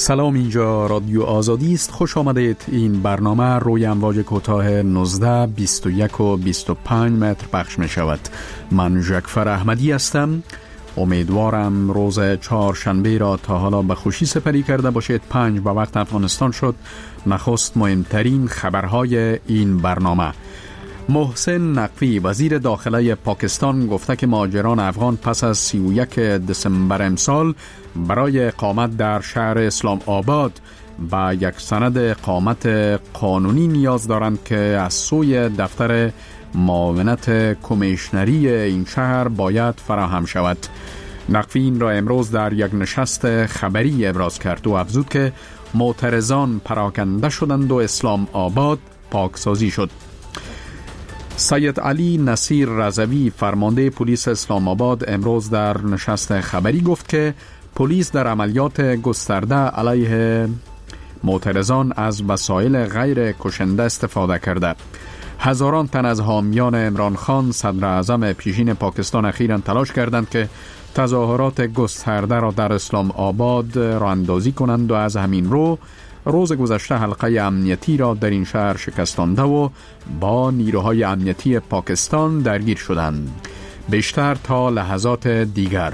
سلام، اینجا رادیو آزادی است. خوش آمدید. این برنامه روی امواج کوتاه 19، 21 و 25 متر پخش می شود. من ژکفر احمدی هستم. امیدوارم روز چهارشنبه را تا حالا به خوشی سپری کرده باشید. 5 به وقت افغانستان شد. نخست مهمترین خبرهای این برنامه. محسن نقوی وزیر داخله پاکستان گفته که مهاجران افغان پس از 31 دسامبر امسال برای اقامت در شهر اسلام آباد با یک سند اقامت قانونی نیاز دارند که از سوی دفتر معاونت کمیشنری این شهر باید فراهم شود. نقوی این را امروز در یک نشست خبری ابراز کرد و افزود که معترضان پراکنده شدند و اسلام آباد پاکسازی شد. سید علی نصیر رضوی فرمانده پلیس اسلام آباد امروز در نشست خبری گفت که پلیس در عملیات گسترده علیه معترضان از وسایل غیر کشنده استفاده کرده. هزاران تن از حامیان عمران خان صدر اعظم پیشین پاکستان اخیراً تلاش کردند که تظاهرات گسترده را در اسلام آباد راه اندازی کنند و از همین رو روز گذشته حلقه امنیتی را در این شهر شکستانده و با نیروهای امنیتی پاکستان درگیر شدند. بیشتر تا لحظات دیگر.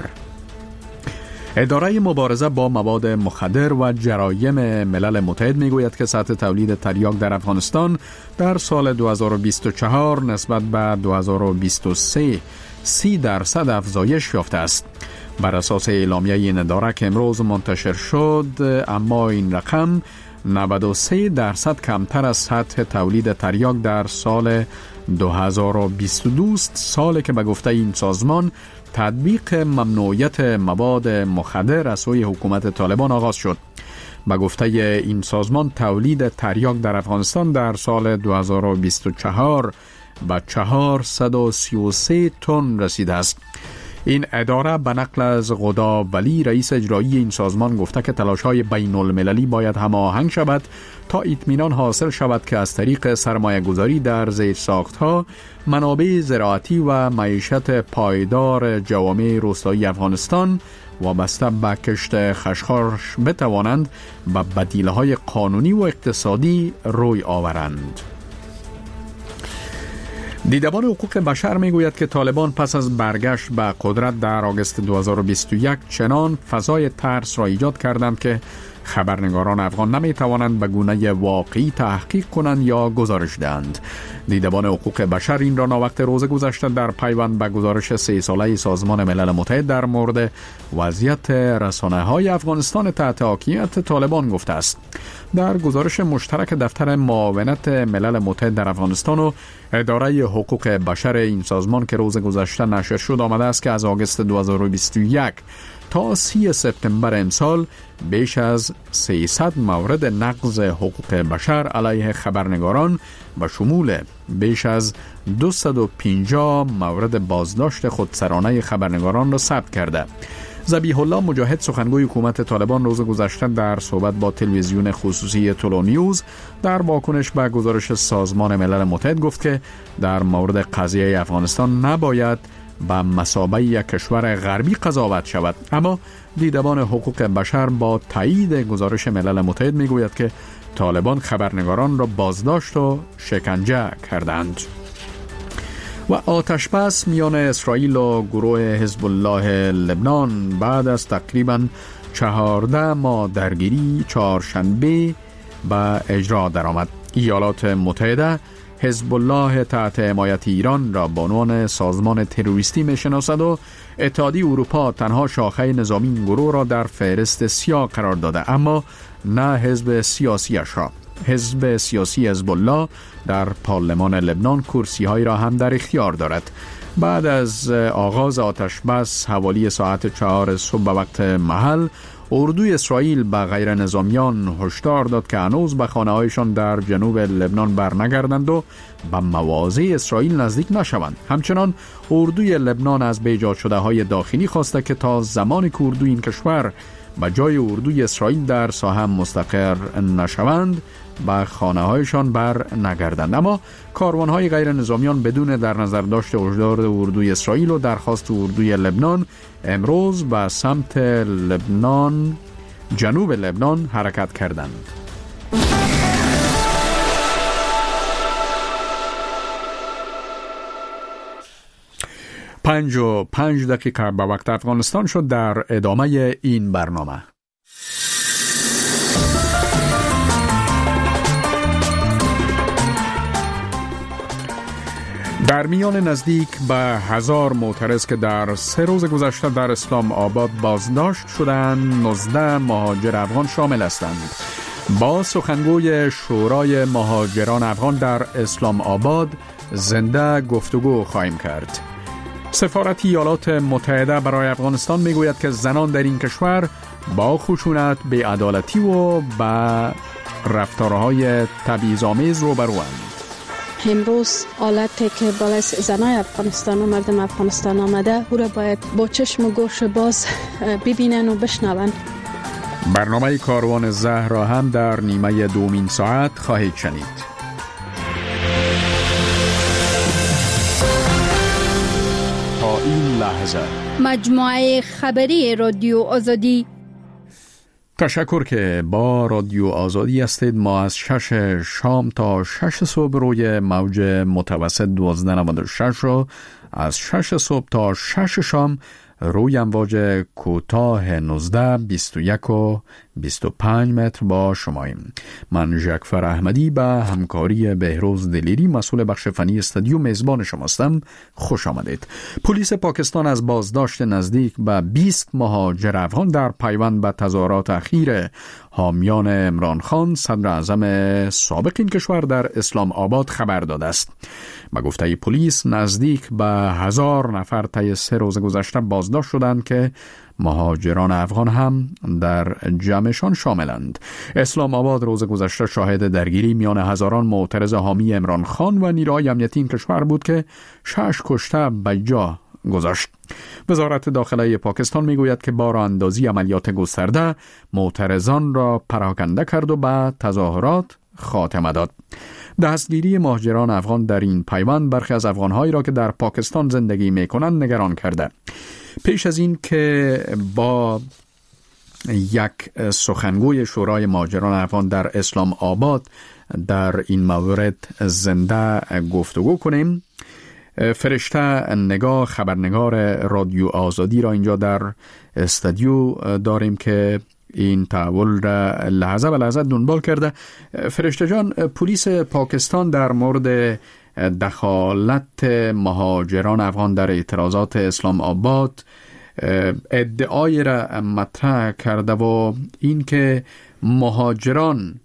اداره مبارزه با مواد مخدر و جرایم ملل متحد میگوید که سطح تولید تریاک در افغانستان در سال 2024 نسبت به 2023 30% افزایش یافته است. بر اساس اعلامیه این اداره که امروز منتشر شد، اما این رقم 93% کمتر از سطح تولید تریاک در سال 2022 است، سالی که به گفته این سازمان تطبیق ممنوعیت مواد مخدر از سوی حکومت طالبان آغاز شد. به گفته این سازمان تولید تریاک در افغانستان در سال 2024 به 433 تن رسیده است. این اداره به نقل از غدا ولی رئیس اجرایی این سازمان گفته که تلاش‌های بین المللی باید هماهنگ شود تا اطمینان حاصل شود که از طریق سرمایه‌گذاری در زیرساخت‌ها، منابع زراعتی و معیشت پایدار جوامع روستایی افغانستان وابسته به کشت خشخاش بتوانند به بدیل‌های قانونی و اقتصادی روی آورند. دیدبان حقوق بشر میگوید که طالبان پس از برگشت به قدرت در آگوست 2021 چنان فضای ترس را ایجاد کردند که خبرنگاران افغان نمیتوانند به گونه واقعی تحقیق کنند یا گزارش دهند. دیدبان حقوق بشر این را ناوقت روز گذشته در پیوند به گزارش 3 ساله سازمان ملل متحد در مورد وضعیت رسانه‌های افغانستان تحت حاکمیت طالبان گفته است. در گزارش مشترک دفتر معاونت ملل متحد در افغانستان و اداره حقوق بشر این سازمان که روز گذشته نشر شد آمده است که از آگوست 2021 تا 30 سپتامبر امسال بیش از 300 مورد نقض حقوق بشر علیه خبرنگاران و شمول بیش از 250 مورد بازداشت خودسرانه خبرنگاران را ثبت کرده. ذبیح الله مجاهد سخنگوی حکومت طالبان روز گذشته در صحبت با تلویزیون خصوصی تولو نیوز در واکنش به گزارش سازمان ملل متحد گفت که در مورد قضیه افغانستان نباید به مثابه یک کشور غربی قضاوت شود. اما دیدبان حقوق بشر با تایید گزارش ملل متحد میگوید که طالبان خبرنگاران را بازداشت و شکنجه کردند. و آتش‌بس میان اسرائیل و گروه حزب الله لبنان بعد از تقریباً 14 ماه درگیری چهارشنبه به اجرا درآمد. ایالات متحده حزب الله تحت حمایت ایران را به عنوان سازمان تروریستی میشناسد و اتحادیه اروپا تنها شاخه نظامی این گروه را در فهرست سیاه قرار داده، اما نه حزب سیاسیش را. حزب سیاسی حزب الله در پارلمان لبنان کرسی‌هایی را هم در اختیار دارد. بعد از آغاز آتش‌بس حوالی ساعت 4 صبح به وقت محل، اردوی اسرائیل به غیر نظامیان هشدار داد که هنوز به خانه‌هایشان در جنوب لبنان برنگردند و به مواضع اسرائیل نزدیک نشوند. همچنان اردوی لبنان از بیجات شده های داخلی خواسته که تا زمانی که اردوی این کشور به جای اردوی اسرائیل در ساحه مستقر نشوند به خانه‌هایشان بر نگردند. اما کاروان‌های غیر نظامیان بدون در نظر داشت هشدار اردوی اسرائیل و درخواست اردوی لبنان امروز به سمت لبنان جنوب لبنان حرکت کردند. 5:05 به وقت افغانستان شد. در ادامه این برنامه در میان نزدیک به 1000 معترض که در 3 روز گذشته در اسلام آباد بازداشت شدند، 19 مهاجر افغان شامل هستند. با سخنگوی شورای مهاجران افغان در اسلام آباد زنده گفتگو خواهیم کرد. سفارت ایالات متحده برای افغانستان میگوید که زنان در این کشور با خشونت، بی‌عدالتی و با رفتارهای تبعیض‌آمیز روبروند. امروز حالتی که بالای زنای افغانستان و مردم افغانستان آمده او را باید با چشم و گوش باز ببینن و بشنون. برنامه کاروان زهر را هم در نیمه دومین ساعت خواهید شنید. تا این لحظه مجموعه خبری رادیو آزادی. تشکر که با رادیو آزادی هستید. ما از 6 شام تا 6 صبح روی موج متوسط 1296 رو، از 6 صبح تا 6 شام روی امواج کوتاه 19، 21 و 25 متر با شماییم. من ژکفر احمدی به همکاری بهروز دلیری مسئول بخش فنی استودیو میزبان شماستم. خوش آمدید. پلیس پاکستان از بازداشت نزدیک به 20 مهاجر افغان در پیوند به تظاهرات اخیر حامیان عمران خان صدر اعظم سابق این کشور در اسلام آباد خبر داده است. به گفته پلیس نزدیک به 1000 نفر طی 3 روز گذشته بازداشت شدند که مهاجران افغان هم در جمعشان شاملند. اسلام آباد روز گذشته شاهد درگیری میان هزاران معترض حامی عمران خان و نیروهای امنیتی این کشور بود که 6 کشته به جا گذاشت. وزارت داخله پاکستان میگوید که با راه‌اندازی عملیات گسترده معترضان را پراکنده کرد و به تظاهرات خاتمه داد. دستگیری مهاجران افغان در این پیوند برخی از افغان‌هایی را که در پاکستان زندگی می‌کنند نگران کرده. پیش از این که با یک سخنگوی شورای مهاجران افغان در اسلام آباد در این مورد زنده گفتگو کنیم، فرشته نگاه خبرنگار رادیو آزادی را اینجا در استودیو داریم که این تحول را لحظه به لحظه دنبال کرده. فرشته جان، پلیس پاکستان در مورد دخالت مهاجران افغان در اعتراضات اسلام آباد ادعای را مطرح کرده و این که مهاجران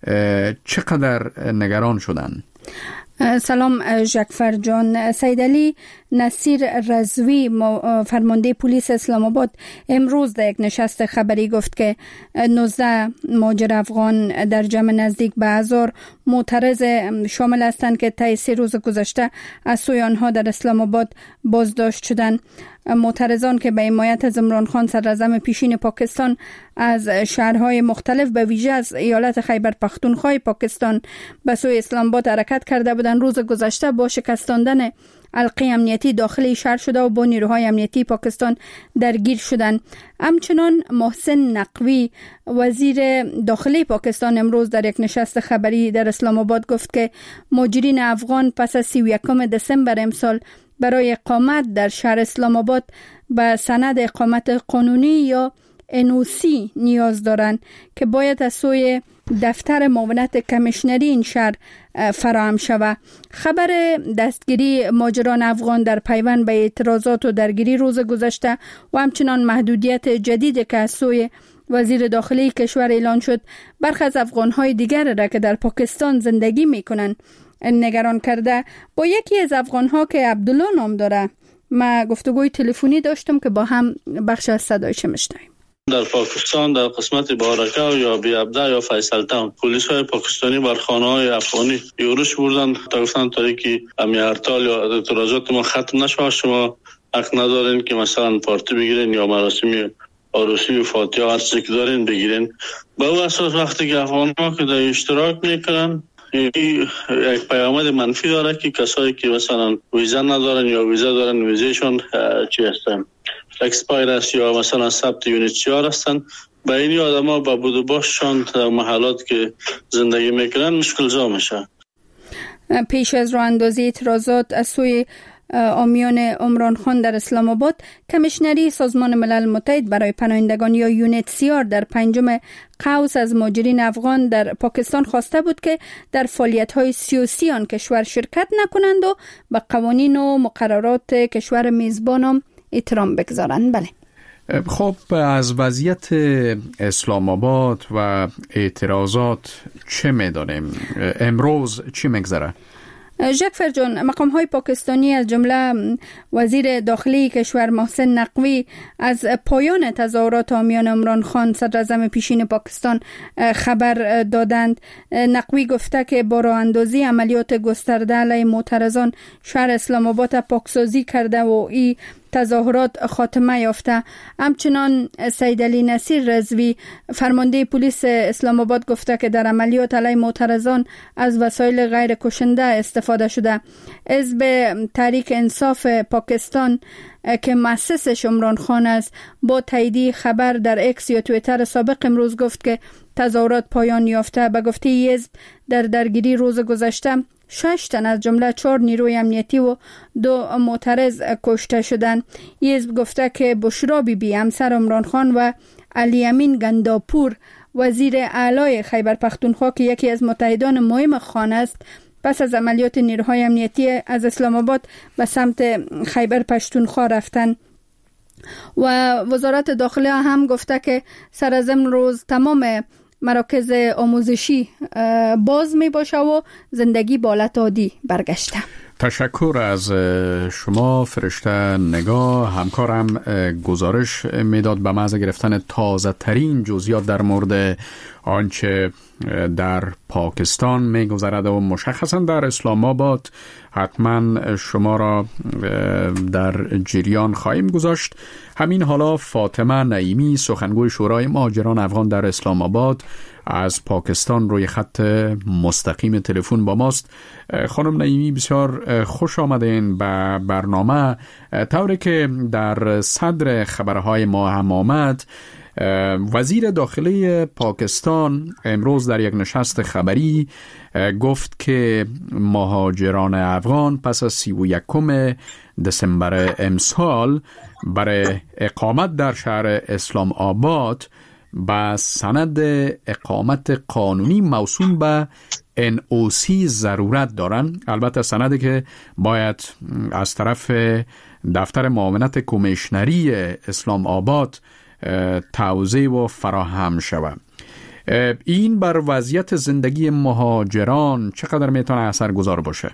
چقدر نگران شدند. سلام ژکفر جان. سید علی نصیر رضوی فرمانده پلیس اسلام آباد امروز در یک نشست خبری گفت که 19 مهاجر افغان در جمع نزدیک به 1000 معترض شامل هستند که طی 3 روز گذشته از سوی آنها در اسلام آباد بازداشت شدند. معترضان که به حمایت از عمران خان صدر اعظم پیشین پاکستان از شهرهای مختلف به ویژه از ایالت خیبر پختونخوا پاکستان به سوی اسلام آباد حرکت کرده بودند، روز گذشته با شکستاندن حلقه امنیتی داخلی شهر شده و با نیروهای امنیتی پاکستان درگیر شدند. همچنان محسن نقوی وزیر داخلی پاکستان امروز در یک نشست خبری در اسلام آباد گفت که مهاجرین افغان پس از 31 دسامبر امسال برای اقامت در شهر اسلام آباد به سند اقامت قانونی یا NOC نیاز دارند که باید از سوی دفتر معاونت کمیشنری این شهر فراهم شود. خبر دستگیری مهاجران افغان در پیوند به اعتراضات و درگیری روز گذشته و همچنان محدودیت جدید که از سوی وزیر داخلی کشور اعلان شد برخی از افغان‌های دیگر را که در پاکستان زندگی می‌کنند نگران کرده. با یکی از افغان‌ها که عبدالله نام داره ما گفتگوی تلفنی داشتم که با هم بخش از صدایش میشنویم. در پاکستان در قسمت بارکه یا بیابده یا فیصل تاون پلیس های پاکستانی بر خانه های افغانی یورش بردن تا گفتن تا که امی هرتال یا اعتراضات ما ختم نشود شما حق ندارین که مثلا پارتی بگیرین یا مراسم عروسی و فاتحه هر چیزی که دارین بگیرین. به او اساس وقتی که افغان ها که در اشتراک میکنن یک پیامد منفی داره که کسایی که مثلا ویزا ندارن یا ویزا دارن ویزایشون چی هستن اکسپایر است یا مثلا ثبت یونیت 4 هستن به این آدما با بود و باششان در محلات که زندگی میکنن مشکل زا میشه. پیش از راه اندازی اعتراضات از سوی آمیان عمران خان در اسلام آباد، کمیشنری سازمان ملل متحد برای پناهندگان یا UNHCR در 5 قوس از مهاجرین افغان در پاکستان خواسته بود که در فعالیت‌های سیاسی آن کشور شرکت نکنند و به قوانین و مقررات کشور میزبان احترام بگذارند. بله. خب از وضعیت اسلام آباد و اعتراضات چه می‌دانیم؟ امروز چی می‌گذره؟ ژکفر جان، مقام‌های پاکستانی از جمله وزیر داخلی کشور محسن نقوی از پایان تظاهرات حامیان عمران خان صدراعظم پیشین پاکستان خبر دادند. نقوی گفته که با راه اندازی عملیات گسترده علیه معترضان شهر اسلام آباد پاکسازی کرده و این تظاهرات خاتمه یافته. همچنان سید علی نصیر رضوی فرمانده پلیس اسلام آباد گفته که در عملیات علیه معترضان از وسایل غیر کشنده استفاده شده. حزب تحریک انصاف پاکستان که مؤسسش عمران خان است با تایید خبر در اکس یا توییتر سابق امروز گفت که تظاهرات پایان یافته. به گفته حزب در درگیری روز گذشته 6 تن از جمله 4 نیروی امنیتی و 2 معترض کشته شدند. حزب گفته که بشرا بیبی همسر عمران خان و علی امین گنداپور وزیر اعلی خیبر پختونخوا که یکی از متحدان مهم خان است پس از عملیات نیروهای امنیتی از اسلام آباد به سمت خیبر پختونخوا رفتند. و وزارت داخله هم گفته که سر از امروز تمام مراکز آموزشی باز می باشه و زندگی به حالت عادی برگشته. تشکر از شما فرشته نگاه. همکارم گزارش میداد به محض گرفتن تازه ترین جزئیات در مورد آنچه در پاکستان میگذرد و مشخصا در اسلام آباد. حتما شما را در جریان خواهیم گذاشت. همین حالا فاطمه نعیمی سخنگوی شورای مهاجران افغان در اسلام آباد از پاکستان روی خط مستقیم تلفن با ماست. خانم نعیمی بسیار خوش آمدین به برنامه. طوری که در صدر خبرهای ما هم آمد، وزیر داخلی پاکستان امروز در یک نشست خبری گفت که مهاجران افغان پس از 31 دسامبر امسال برای اقامت در شهر اسلام آباد با سند اقامت قانونی موسوم به NOC ضرورت دارن. البته سندی که باید از طرف دفتر معاونت کمیشنری اسلام آباد توزیع و فراهم شود. این بر وضعیت زندگی مهاجران چقدر میتونه اثرگذار باشه؟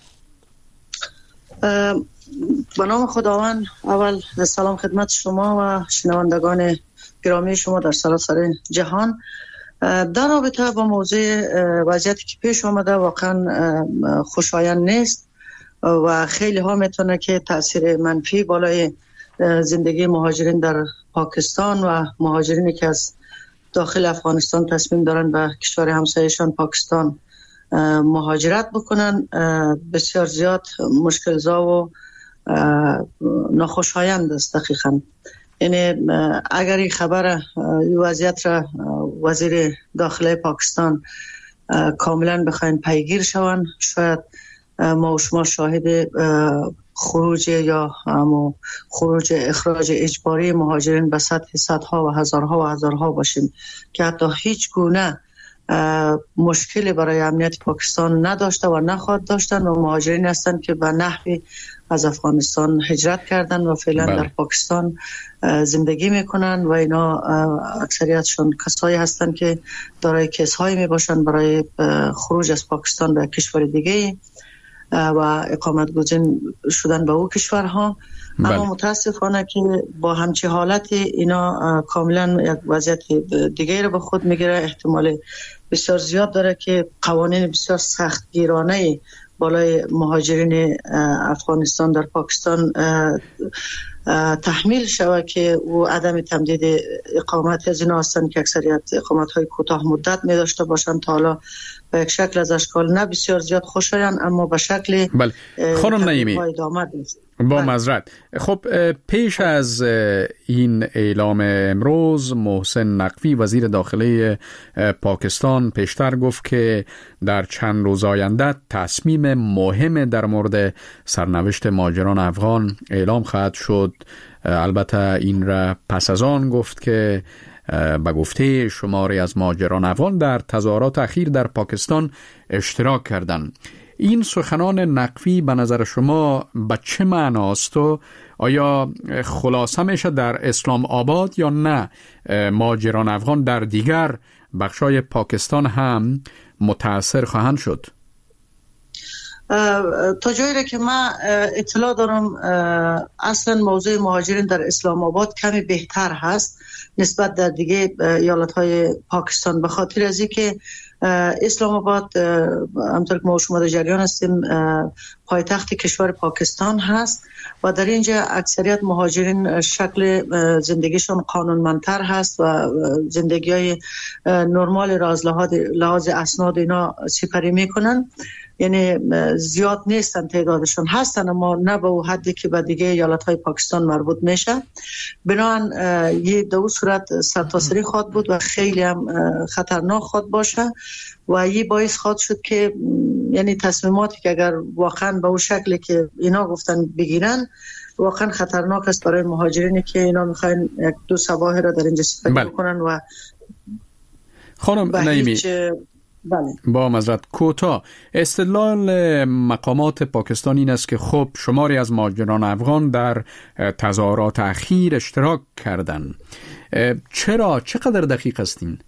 به نام خداوند، اول سلام خدمت شما و شنوندگان گرامی شما در سراسر جهان. در رابطه با موضوع وضعیتی که پیش آمده واقعا خوشایند نیست و خیلی ها میتونه که تاثیر منفی بالای زندگی مهاجرین در پاکستان و مهاجرینی که از داخل افغانستان تصمیم دارن به کشور همسایه‌شان پاکستان مهاجرت بکنن بسیار زیاد مشکل زا و ناخوشایند است. دقیقاً یعنی اگر این خبر وضعیت را وزیر داخلی پاکستان کاملا بخواین پیگیر شوند، شاید ما و شما شاهد خروج یا خروج اخراج اجباری مهاجرین به سطح صدها و هزارها باشیم که حتی هیچ گونه مشکلی برای امنیت پاکستان نداشته و نخواهد داشتن و مهاجرین هستند که به نحوی از افغانستان هجرت کردن و فعلا در پاکستان زندگی میکنن و اینا اکثریتشون کسایی هستند که دارای کیس‌هایی میباشن برای خروج از پاکستان به کشور دیگه و اقامت گزین شدن به او کشورها. اما متاسفانه که با همچین حالت اینا کاملا یک وضعیت دیگه رو به خود میگیره. احتمال بسیار زیاد داره که قوانین بسیار سختگیرانه بالای مهاجرین افغانستان در پاکستان تحمیل شود که او عدم تمدید اقامت از اینا هستند که اکثریت اقامت های کوتاه مدت می داشته باشند. تا حالا به یک شکل از اشکال نه بسیار زیاد خوشایند اما به شکل خانم نعیمی با معذرت. خب پیش از این اعلام امروز محسن نقوی وزیر داخلی پاکستان پیشتر گفت که در چند روز آینده تصمیم مهم در مورد سرنوشت مهاجران افغان اعلام خواهد شد. البته این را پس از آن گفت که به گفته شماری از مهاجران افغان در تظاهرات اخیر در پاکستان اشتراک کردند. این سخنان نقوی به نظر شما به چه معناست و آیا خلاصه میشه در اسلام آباد یا نه مهاجران افغان در دیگر بخشای پاکستان هم متاثر خواهند شد؟ تا جایی را که من اطلاع دارم اصلا موضوع مهاجرین در اسلام آباد کمی بهتر هست نسبت در دیگه ایالت‌های پاکستان، به خاطر از اینکه اسلام آباد همطور که ما شما در جریان هستیم پایتخت کشور پاکستان هست و در اینجا اکثریت مهاجرین شکل زندگیشون قانونمندتر هست و زندگی های نرمال را از لحاظ اسناد اینا سپری میکنن، یعنی زیاد نیستن تعدادشون، هستن اما نه به حدی که به دیگه ایالت‌های پاکستان مربوط میشه. بنابراین یه دو صورت سرتاسری خواهد بود و خیلی هم خطرناک خواهد باشه و یه باعث خواهد شد که یعنی تصمیماتی که اگر واقعا به اون شکلی که اینا گفتن بگیرن واقعا خطرناک است برای مهاجرینی که اینا میخواین یک دو صباح را در اینجا سپری بکنن. و خانم نعیمی با معذرت کوتاه، استدلال مقامات پاکستان این است که خب شماری از مهاجران افغان در تظاهرات اخیر اشتراک کردند. چقدر دقیق هستین؟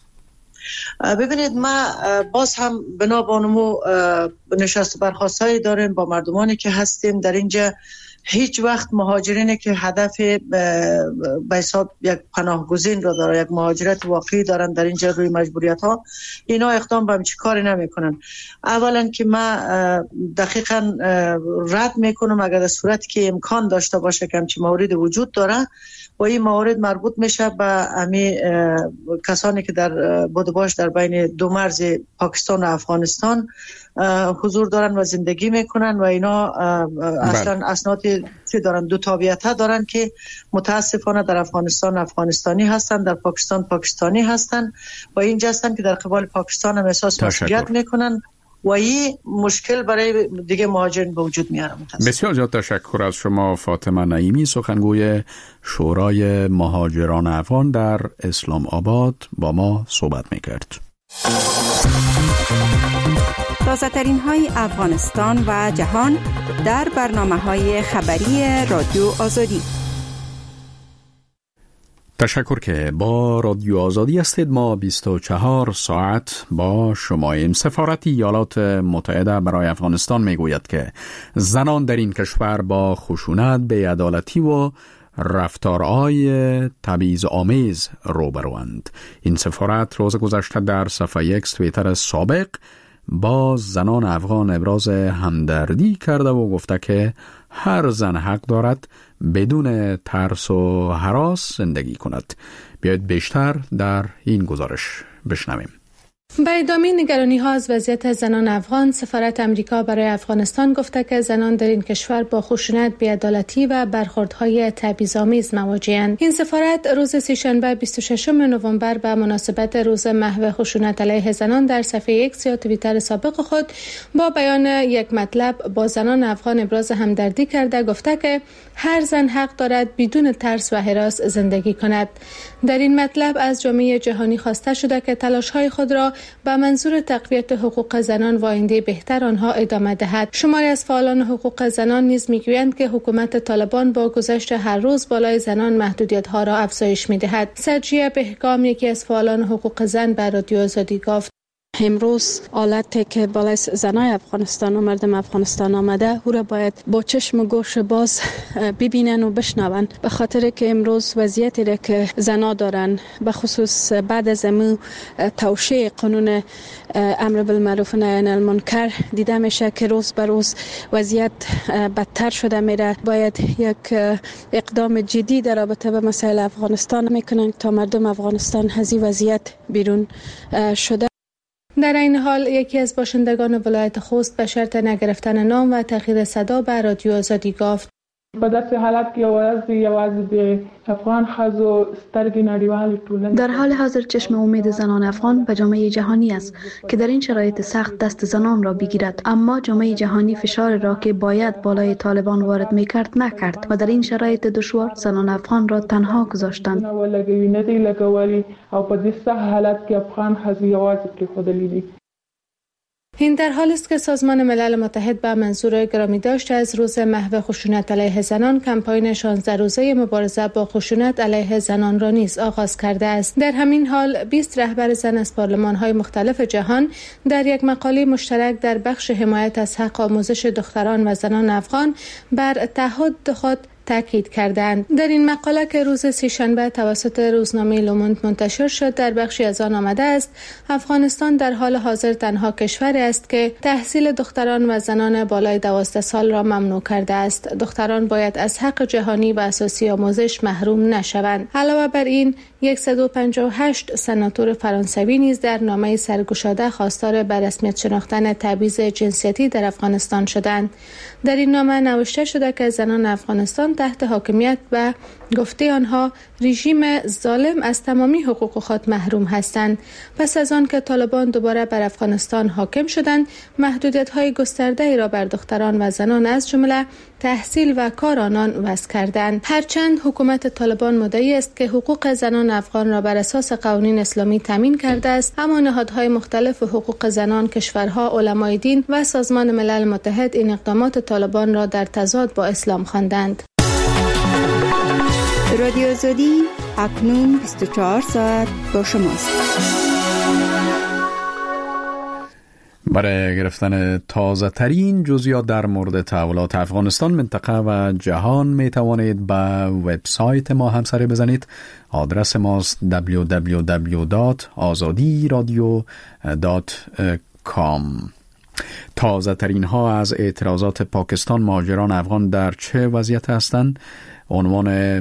ببینید ما باز هم بنابانمو نشست برخاستایی داریم با مردمانی که هستیم در اینجا. هیچ وقت مهاجرینی که هدف به حساب یک پناهگزین را داره، یک مهاجرت واقعی دارن در اینجا روی مجبوریت ها، اینا اقدام به همچی کاری نمی کنن. اولا که ما دقیقا رد میکنم اگر در صورتی که امکان داشته باشه که همچی موارد وجود داره و این موارد مربوط میشه به امی کسانی که در بودباش در بین دو مرز پاکستان و افغانستان حضور دارن و زندگی میکنن و اینا اصلا اسنادی چه دارن، دو تابعیت دارن که متاسفانه در افغانستان افغانستانی هستن، در پاکستان پاکستانی هستن و اینجا هستن که در قبال پاکستان هم احساس مسئولیت میکنن و این مشکل برای دیگه مهاجرین به وجود میاره. بسیار زیاد تشکر از شما فاطمه نعیمی، سخنگوی شورای مهاجران افغان در اسلام آباد با ما صحبت میکرد. تازه ترین های افغانستان و جهان در برنامه های خبری رادیو آزادی. تشکر که با رادیو آزادی هستید. ما 24 ساعت با شماییم. سفارت ایالات متحده برای افغانستان میگوید که زنان در این کشور با خشونت، بی‌عدالتی و رفتارهای تبعیض‌آمیز روبروند. این سفارت روز گذشته در صفحه X توییتر سابق با زنان افغان ابراز همدردی کرده و گفته که هر زن حق دارد بدون ترس و هراس زندگی کند. بیایید بیشتر در این گزارش بشنویم. به ادامه نگرانی ها از وضعیت زنان افغان، سفارت امریکا برای افغانستان گفته که زنان در این کشور با خشونت، بی‌عدالتی و برخوردهای تبعیض‌آمیز مواجه‌اند. این سفارت روز سه‌شنبه 26 نوامبر به مناسبت روز محو خشونت علیه زنان در صفحه X یا توییتر سابق خود با بیان یک مطلب با زنان افغان ابراز همدردی کرده گفته که هر زن حق دارد بدون ترس و هراس زندگی کند. در این مطلب از جامعه جهانی خواسته شده که تلاش‌های خود را به منظور تقویت حقوق زنان و آینده بهتر آنها ادامه دهد. شماری از فعالان حقوق زنان نیز میگویند که حکومت طالبان با گذشت هر روز بالای زنان محدودیت‌ها را افزایش می‌دهد. سجیه بهگام، یکی از فعالان حقوق زن، به رادیو آزادی گفت: امروز حالتی که بالای زنای افغانستان و مردم افغانستان آمده او را باید با چشم و گوش باز ببینن و بشنون، به خاطر که امروز وضعیتی را که زنا دارن، به خصوص بعد از توشیح قانون امر بالمعروف و نهی عن المنکر دیده میشه که روز به روز وضعیت بدتر شده میره. باید یک اقدام جدی در رابطه با مسائل افغانستان میکنن تا مردم افغانستان از این وضعیت بیرون شده. در این حال یکی از باشندگان ولایت خوست به شرط نگرفتن نام و تغییر صدا به رادیو آزادی گفت: په داسې حالت کې یوازې د افغان ښځو سترګې نړیوالې ټولنې در حال حاضر چشم امید زنان افغان به جامعه جهانی است که در این شرایط سخت دست زنان را بگیرد، اما جامعه جهانی فشار را که باید بالای طالبان وارد میکرد نکرد و در این شرایط دشوار زنان افغان را تنها گذاشتند. او په دې سخت حالت کې افغان ښځې یوازې پرېښودلې دي. این در حالی است که سازمان ملل متحد به منظور گرامی داشته از روز محو خشونت علیه زنان کمپاین 16 روزه مبارزه با خشونت علیه زنان را نیز آغاز کرده است. در همین حال 20 رهبر زن از پارلمان‌های مختلف جهان در یک مقاله مشترک در بخش حمایت از حق آموزش دختران و زنان افغان بر تعهد خود تاکید کردند. در این مقاله که روز سه‌شنبه توسط روزنامه لوموند منتشر شد در بخشی از آن آمده است افغانستان در حال حاضر تنها کشوری است که تحصیل دختران و زنان بالای 12 سال را ممنوع کرده است. دختران باید از حق جهانی و اساسی آموزش محروم نشوند. علاوه بر این 158 سناتور فرانسوی نیز در نامه سرگشاده خواستار به رسمیت شناختن تبعیض جنسیتی در افغانستان شدند. در این نامه نوشته شده که زنان افغانستان تحت حاکمیت و گفته آنها رژیم ظالم از تمامی حقوق خود محروم هستند. پس از آن که طالبان دوباره بر افغانستان حاکم شدند، محدودیت‌های گسترده‌ای را بر دختران و زنان از جمله تحصیل و کار آنان وضع کردند. هرچند حکومت طالبان مدعی است که حقوق زنان افغان را بر اساس قوانین اسلامی تامین کرده است، اما نهادهای مختلف حقوق زنان، کشورها، علمای دین و سازمان ملل متحد این اقدامات طالبان را در تضاد با اسلام خواندند. رادیو آزادی اکنون 24 ساعت با شماست. برای گرفتن تازه ترین جزئیات در مورد تحولات افغانستان، منطقه و جهان می توانید به وبسایت ما هم سری بزنید. آدرس ماست www.azadiradio.com. تازه ترین ها از اعتراضات پاکستان، مهاجران افغان در چه وضعیت هستند؟ عنوان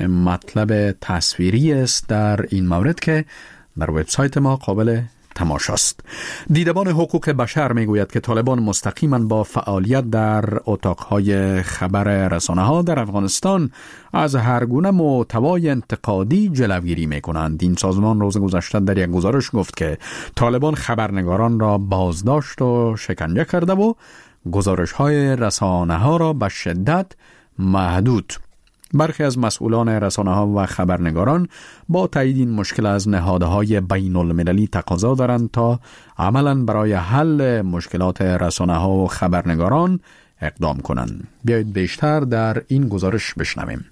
مطلب تصویری است در این مورد که در وبسایت ما قابل تماشاست. دیدبان حقوق بشر میگوید که طالبان مستقیما با فعالیت در اتاقهای خبر رسانه‌ها در افغانستان از هر گونه محتوای انتقادی جلوگیری میکنند. این سازمان روز گذشته در یک گزارش گفت که طالبان خبرنگاران را بازداشت و شکنجه کرده و گزارش‌های رسانه‌ها را به شدت محدود. برخی از مسئولان رسانه‌ها و خبرنگاران با تایید این مشکل از نهادهای بین المللی تقاضا دارند تا عملاً برای حل مشکلات رسانه‌ها و خبرنگاران اقدام کنند. بیایید بیشتر در این گزارش بشنویم.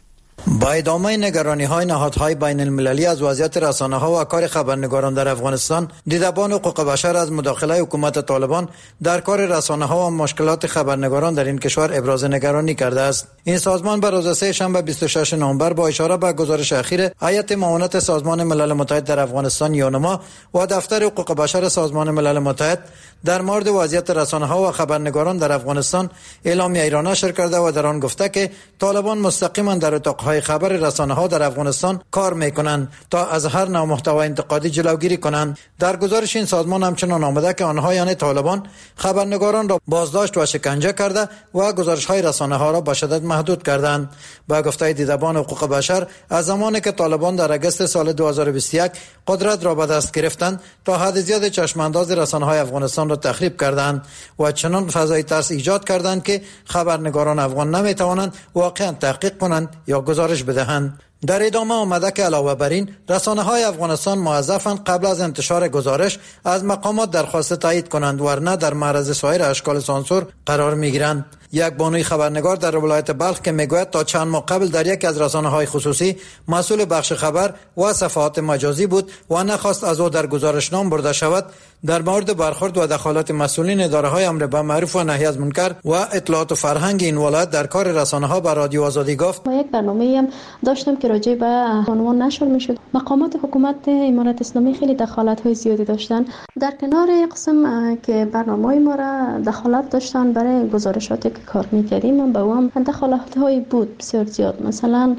با ادامه نگرانی‌های نهادهای بین المللی از وضعیت رسانه‌ها و کار خبرنگاران در افغانستان، دیدبان حقوق بشر از مداخله حکومت طالبان در کار رسانه‌ها و مشکلات خبرنگاران در این کشور ابراز نگرانی کرده است. این سازمان بر روز سه‌شنبه 26 نوامبر با اشاره به گزارش اخیر هیئت معاونت سازمان ملل متحد در افغانستان یونما و دفتر حقوق بشر سازمان ملل متحد در مورد وضعیت رسانه‌ها و خبرنگاران در افغانستان اعلامیه‌ای را نشر کرده و در آن گفته که طالبان مستقیما در اتاق‌های خبر رسانه‌ها در افغانستان کار می‌کنند تا از هر نوع محتوای انتقادی جلوگیری کنند. در گزارش این سازمان همچنان آمده که آنها یعنی طالبان خبرنگاران را بازداشت و شکنجه کرده و گزارش‌های رسانه‌ها را به شدت محدود کردند. با گفته دیدبان حقوق بشر، از زمانی که طالبان در اگست سال 2021 قدرت را به دست گرفتند تا حد زیاد چشمانداز رسانه‌های افغانستان را تخریب کردند و چنان فضای ترس ایجاد کردند که خبرنگاران افغان نمی‌توانند واقعا تحقیق کنند یا گزارش بدهند. در ادامه آمده که علاوه بر این رسانه‌های افغانستان موظفند قبل از انتشار گزارش از مقامات درخواست تایید کنند، ورنه در معرض سایر اشکال سانسور قرار می‌گیرند. یک بانوی خبرنگار در ولایت بلخ که میگوید تا چند ماه قبل در یکی از رسانه‌های خصوصی مسئول بخش خبر و صفحات مجازی بود و نخواست از او در گزارش نام برده شود، در مورد برخورد و دخالت مسئولین اداره‌های امر به معروف و نهی از منکر و اطلاعات و فرهنگ این ولایت در کار رسانه‌ها به رادیو آزادی گفت: ما یک برنامه‌ای هم داشتیم که که راجع به عنوان نشر میشد. مقامات حکومت امارت اسلامی خیلی دخالت‌های زیادی داشتن. در کنار قسم که برنامه‌های ما را دخالت داشتن برای گزارشاتی که کار می‌کردیم، با هم دخالت‌های بود بسیار زیاد. مثلا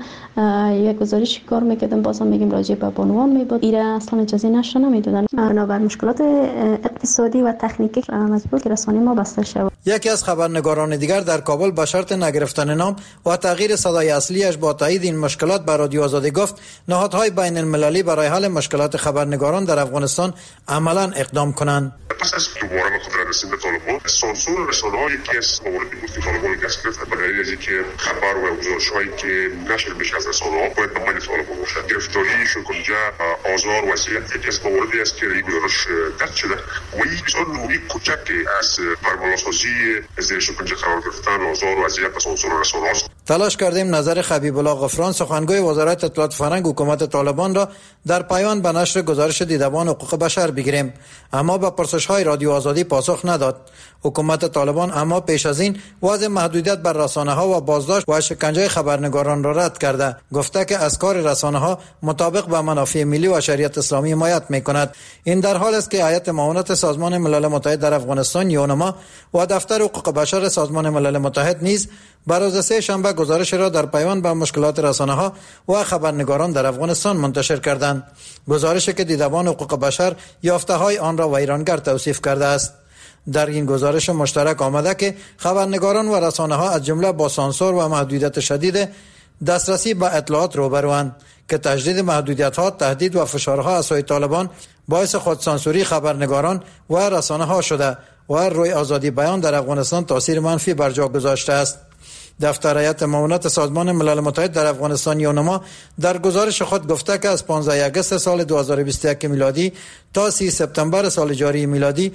یک گزارشی کار می‌کردیم، بازم میگیم راجع به عنوان میبود، ایرا اصلا اجازه نشر نمیدادن. بنابر مشکلات اقتصادی و تکنیکی مجبور که رسانه ما بسته شد. یکی از خبرنگاران دیگر در کابل به شرط نگرفتن نام و تغییر صدای اصلیش با تایید این مشکلات به رادیو آزادی گفت نهادهای بین المللی برای حل مشکلات خبرنگاران در افغانستان عملاً اقدام کنند. پس از دوباره به قدرت رسیدن طالبان، سانسور رسانه‌های که از موارد بود که طالبان دست گرفت به دلیل اینکه خبر و گزارش‌هایی که نشر میشه از رسانه‌ها باید به من طالبان باشد. گرفتاری، شکنجه، آزار و اذیت یکی از مواردی است که این گزارش درج شده و این بسیار نمونه کوچک از بربالاسازی زیر شکنجه قرار گرفتن، آزار و اذیت و سانسور رسانه‌ها است. تلاش کردیم نظر خبیب الله غفران سخنگوی وزارت اطلاعات فرهنگ حکومت طالبان را در پایان به نشر گزارش دیدبان حقوق بشر بگیریم، اما به پرسش‌های رادیو آزادی پاسخ نداد. حکومت طالبان اما پیش از این وضع محدودیت بر رسانه‌ها و بازداشت و شکنجه خبرنگاران را رد کرده، گفته که از کار رسانه‌ها مطابق با منافع ملی و شریعت اسلامی حمایت می‌کند. این در حال است که هیئت معاونت سازمان ملل متحد در افغانستان یونما و دفتر حقوق بشر سازمان ملل متحد نیز بر روز سه شنبه گزارش را در پیوند به مشکلات رسانه‌ها و خبرنگاران در افغانستان منتشر کردند. گزارشی که دیدبان حقوق بشر یافته‌های آن را ویرانگر توصیف کرده است. در این گزارش مشترک آمده که خبرنگاران و رسانه‌ها از جمله با سانسور و محدودیت شدید دسترسی به اطلاعات روبروند که تجدید محدودیت‌ها، تهدید و فشارها از سوی طالبان باعث خودسانسوری خبرنگاران و رسانه‌ها شده و روی آزادی بیان در افغانستان تاثیر منفی بر جا گذاشته است. دفتر هیئت معاونت سازمان ملل متحد در افغانستان یونما در گزارش خود گفته که از 15 آگوست سال 2021 میلادی تا 30 سپتامبر سال جاری میلادی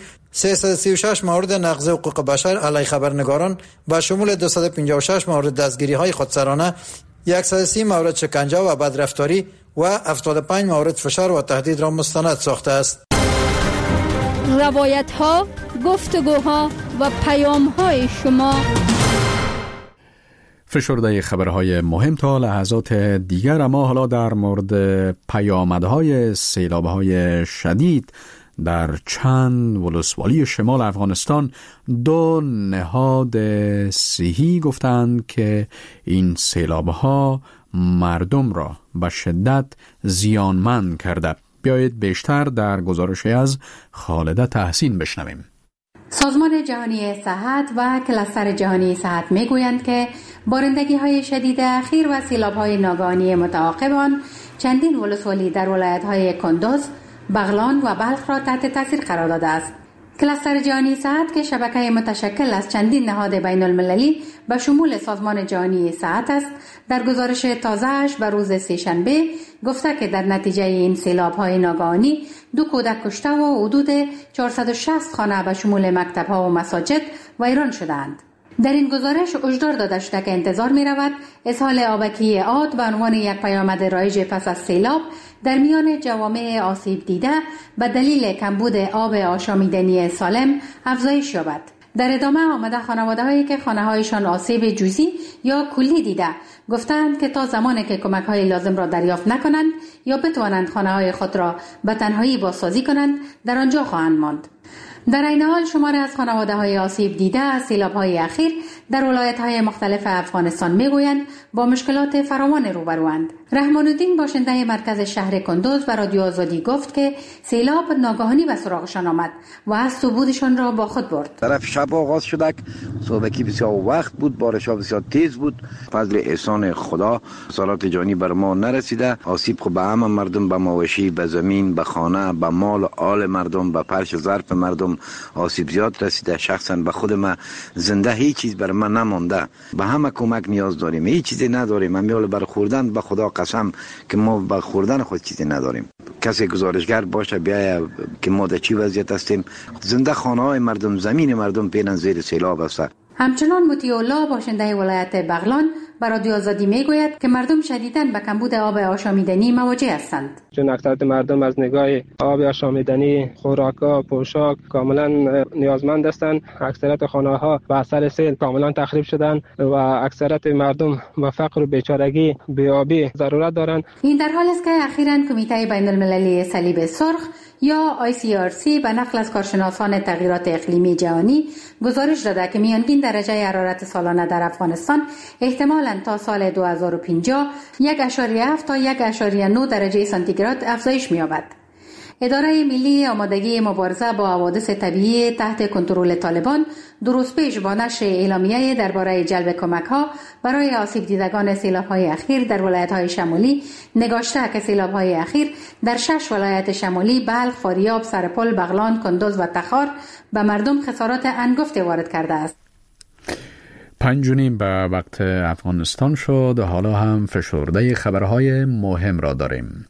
336 مورد نقض حقوق بشر علیه خبرنگاران به شمول 256 مورد دستگیری‌های خودسرانه، 130 مورد شکنجه و بدرفتاری و 75 مورد فشار و تهدید را مستند ساخته است. روایت‌ها، گفتگوها و پیام‌های شما. فشرده خبرهای مهم تا لحظات دیگر، اما حالا در مورد پیامدهای سیلاب‌های شدید در چند ولسوالی شمال افغانستان. دو نهاد صحی گفتند که این سیلاب‌ها مردم را به شدت زیانمند کرده. بیایید بیشتر در گزارشی از خالده تحسین بشنویم. سازمان جهانی صحت و کلاستر جهانی صحت میگویند که بارندگی‌های شدید اخیر و سیلاب‌های ناگهانی متعاقب آن چندین ولسوالی در ولایت‌های کندوز، بغلان و بلخ را تحت تاثیر قرار داده است. کلاستر جهانی صحت که شبکه متشکل از چندین نهاد بین المللی به شمول سازمان جهانی صحت است، در گزارش تازه‌اش به روز سه‌شنبه گفته که در نتیجه این سیلاب‌های ناگهانی 2 کودک کشته و حدود 460 خانه به شمول مکتب‌ها و مساجد ویران شدند. در این گزارش هشدار داده شده که انتظار می رود اسهال آبکی عاد به عنوان یک پیامد رایج پس از سیلاب در میان جوامع آسیب دیده به دلیل کمبود آب آشامیدنی سالم افزایش یابد. در ادامه آمده خانواده‌هایی که خانه‌هایشان آسیب جزئی یا کلی دیده گفتند که تا زمانی که کمک‌های لازم را دریافت نکنند یا بتوانند خانه‌های خود را به تنهایی بازسازی کنند در آنجا خواهند ماند. در این حال شماری از خانواده‌های آسیب دیده از سیلاب‌های اخیر در ولایت‌های مختلف افغانستان می‌گویند با مشکلات فراوان روبروند. رحمان الدین باشنده مرکز شهر کندوز به رادیو آزادی گفت که سیلاب ناگهانی به سراغشان آمد و از صعودشان را با خود برد. طرف شب آغاز شد، صبحکی بسیار وقت بود، بارش‌ها بسیار تیز بود. فضل احسان خدا سالات جانی بر ما نرسیده. آسیب خو به همه مردم، به مواشی، به زمین، به خانه، به مال و آل مردم، به فرش ظرف مردم آسیب زیاد رسیده. شخصا به خود من زنده هیچ چیز بر من نمانده. به همه کمک نیاز داریم، هیچ چیزی نداریم. امیال بر خوردن به خدا قسم که ما بر خوردن خود چیزی نداریم. کسی گزارشگر باشه بیاید که ما در چی وضعیت هستیم. زنده خانه های مردم، زمین مردم پینن زیر سیلاب است. همچنان مطیع الله باشنده ولایت بغلان به رادیو آزادی میگوید که مردم شدیداً به کمبود آب آشامیدنی مواجه هستند. چون اکثریت مردم از نگاه آب آشامیدنی، خوراک‌ها، پوشاک کاملا نیازمند هستند. اکثریت خانه‌ها به اثر سیل کاملا تخریب شدند و اکثریت مردم به فقر و بیچارگی، بی‌آبی ضرورت دارند. این در حالی است که اخیراً کمیته بین‌المللی صلیب سرخ یا ICRC به نقل از کارشناسان تغییرات اقلیمی جهانی گزارش داده که میانگین درجه حرارت سالانه در افغانستان احتمالاً تا سال 2050 1.7 تا 1.9 درجه سانتیگراد افزایش می‌یابد. اداره ملی آمادگی مبارزه با حوادث طبیعی تحت کنترل طالبان دو روز پیش با نشر اعلامیه درباره جلب کمک‌ها برای آسیب دیدگان سیلاب‌های اخیر در ولایت‌های شمالی نگاشته که سیلاب‌های اخیر در 6 ولایت شمالی بلخ، فاریاب، سرپل، بغلان، کندوز و تخار به مردم خسارات انگفتی وارد کرده است. 5:30 به وقت افغانستان شد. حالا هم فشرده خبرهای مهم را داریم.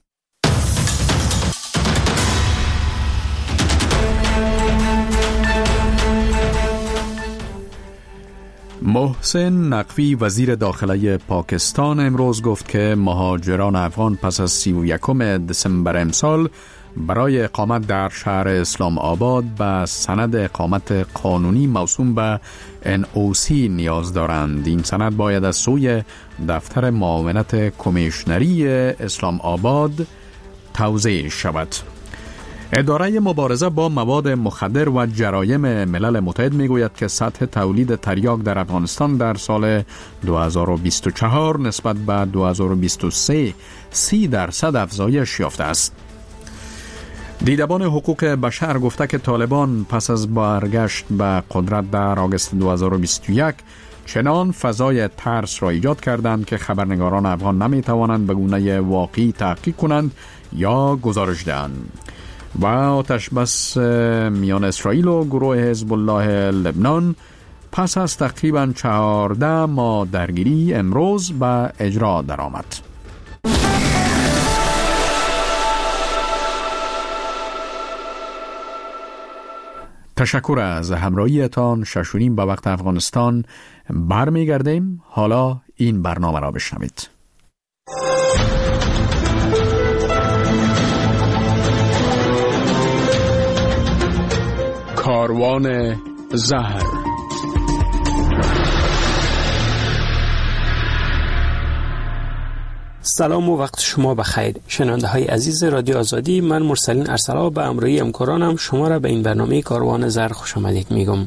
محسن نقوی وزیر داخله پاکستان امروز گفت که مهاجران افغان پس از 31 دسامبر امسال برای اقامت در شهر اسلام آباد به سند اقامت قانونی موسوم به NOC نیاز دارند. این سند باید از سوی دفتر معاونت کمیشنری اسلام آباد توزیع شود. اداره مبارزه با مواد مخدر و جرایم ملل متحد میگوید که سطح تولید تریاک در افغانستان در سال 2024 نسبت به 2023 30% افزایش یافته است. دیدبان حقوق بشر گفته که طالبان پس از برگشت به قدرت در آگوست 2021 چنان فضای ترس را ایجاد کردند که خبرنگاران افغان نمیتوانند به گونه واقعی تحقیق کنند یا گزارش دهند. و آتش بس میان اسرائیل و گروه حزب الله لبنان پس از تقریباً 14 ماه درگیری امروز به اجرا درآمد. تشکر از همراهیتان. 6:30 به وقت افغانستان برمیگردیم. حالا این برنامه را بشنوید. کاروان زهر. سلام و وقت شما بخیر. شنونده های عزیز رادیو آزادی، من مرسلین ارسلا به همراهی همکارانم شما را به این برنامه کاروان زهر خوش آمدید میگم.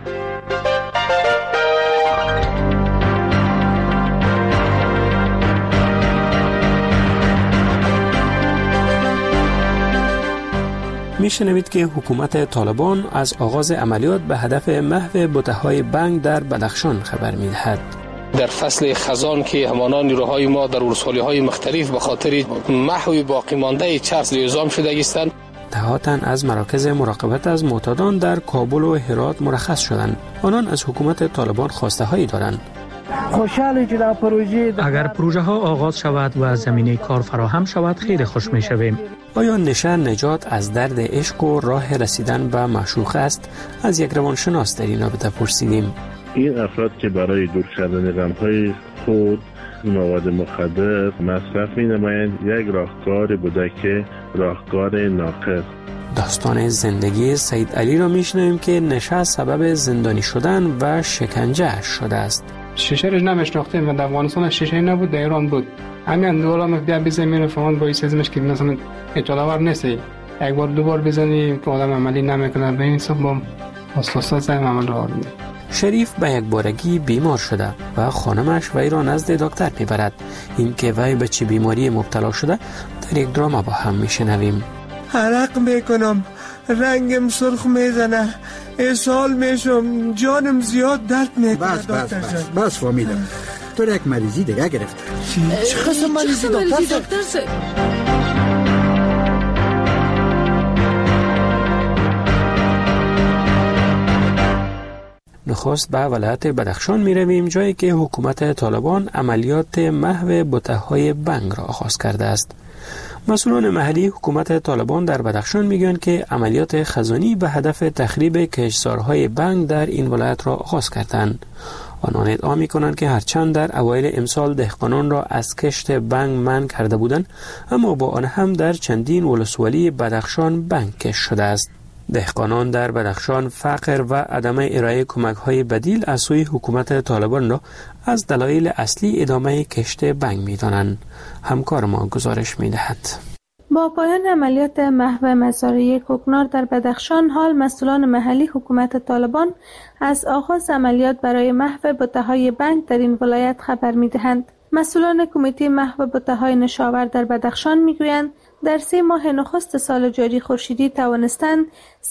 میشنوید که حکومت طالبان از آغاز عملیات به هدف محو بته‌های بنگ در بدخشان خبر می‌دهد. در فصل خزان که همانان نیروهای ما در ولسوالی‌های مختلف به خاطر محو باقی مانده چرس اعزام شده هستند. دهاتن از مراکز مراقبت از معتادان در کابل و هرات مرخص شدند. آنان از حکومت طالبان خواسته هایی دارند. اگر پروژه ها آغاز شود و زمینه کار فراهم شود خیلی خوش می شویم. آیا نشان نجات از درد عشق و راه رسیدن به معشوق است؟ از یک روانشناس در این رابطه پرسیدیم. این افراد که برای دور کردن غم‌های خود مواد مخدر مصرف می‌نمایند یک راهکار بوده که راهکار ناقص. داستان زندگی سید علی را میشنویم که نشه سبب زندانی شدن و شکنجه شده است. شیشه‌اش نمیشناختیم و در افغانستان شیشه نبود، در ایران بود. همین دولا مفدی بزنیم فهمون با ازمش که مثلا اطلاعور نیست. یک بار دو بار بزنی که آدم عملی نمیکنه، به این سبب اساسا زعم عمل را آورد. شریف به یک بارگی بیمار شده و خانمش وی را نزد دکتر میبرد. این که وی به چه بیماری مبتلا شده در یک دراما با هم میشنویم. عرق میکنم، رنگم سرخ میزنه، اسهال میشم، جانم زیاد درد میکنه. بس فهمیدم. تو یک مریضی دیگه گرفته. چه قسم مریضی دکتر سه؟ نخست به ولایت بدخشان می رویم، جایی که حکومت طالبان عملیات محو بته‌های بنگ را آغاز کرده است. مسئولان محلی حکومت طالبان در بدخشان میگویند که عملیات خزانی به هدف تخریب کشتزارهای بنگ در این ولایت را آغاز کردند. آنان ادعا می‌کنند که هرچند در اوایل امسال دهقانان را از کشت بنگ منع کرده بودند، اما با آن هم در چندین ولسوالی بدخشان بنگ کشت شده است. دهقانان در بدخشان فقر و عدم ارائه کمک‌های بدیل از سوی حکومت طالبان را از دلایل اصلی ادامه کشت بنگ می‌دانند. همکار ما گزارش می‌دهد. با پایان عملیات محو مزارع کوکنار در بدخشان، حال مسئولان محلی حکومت طالبان از آغاز عملیات برای محو بته‌های بنگ در این ولایت خبر می‌دهند. مسئولان کمیته محو بته‌های نشاور در بدخشان می‌گویند در 3 ماه نخست سال جاری خورشیدی توانستند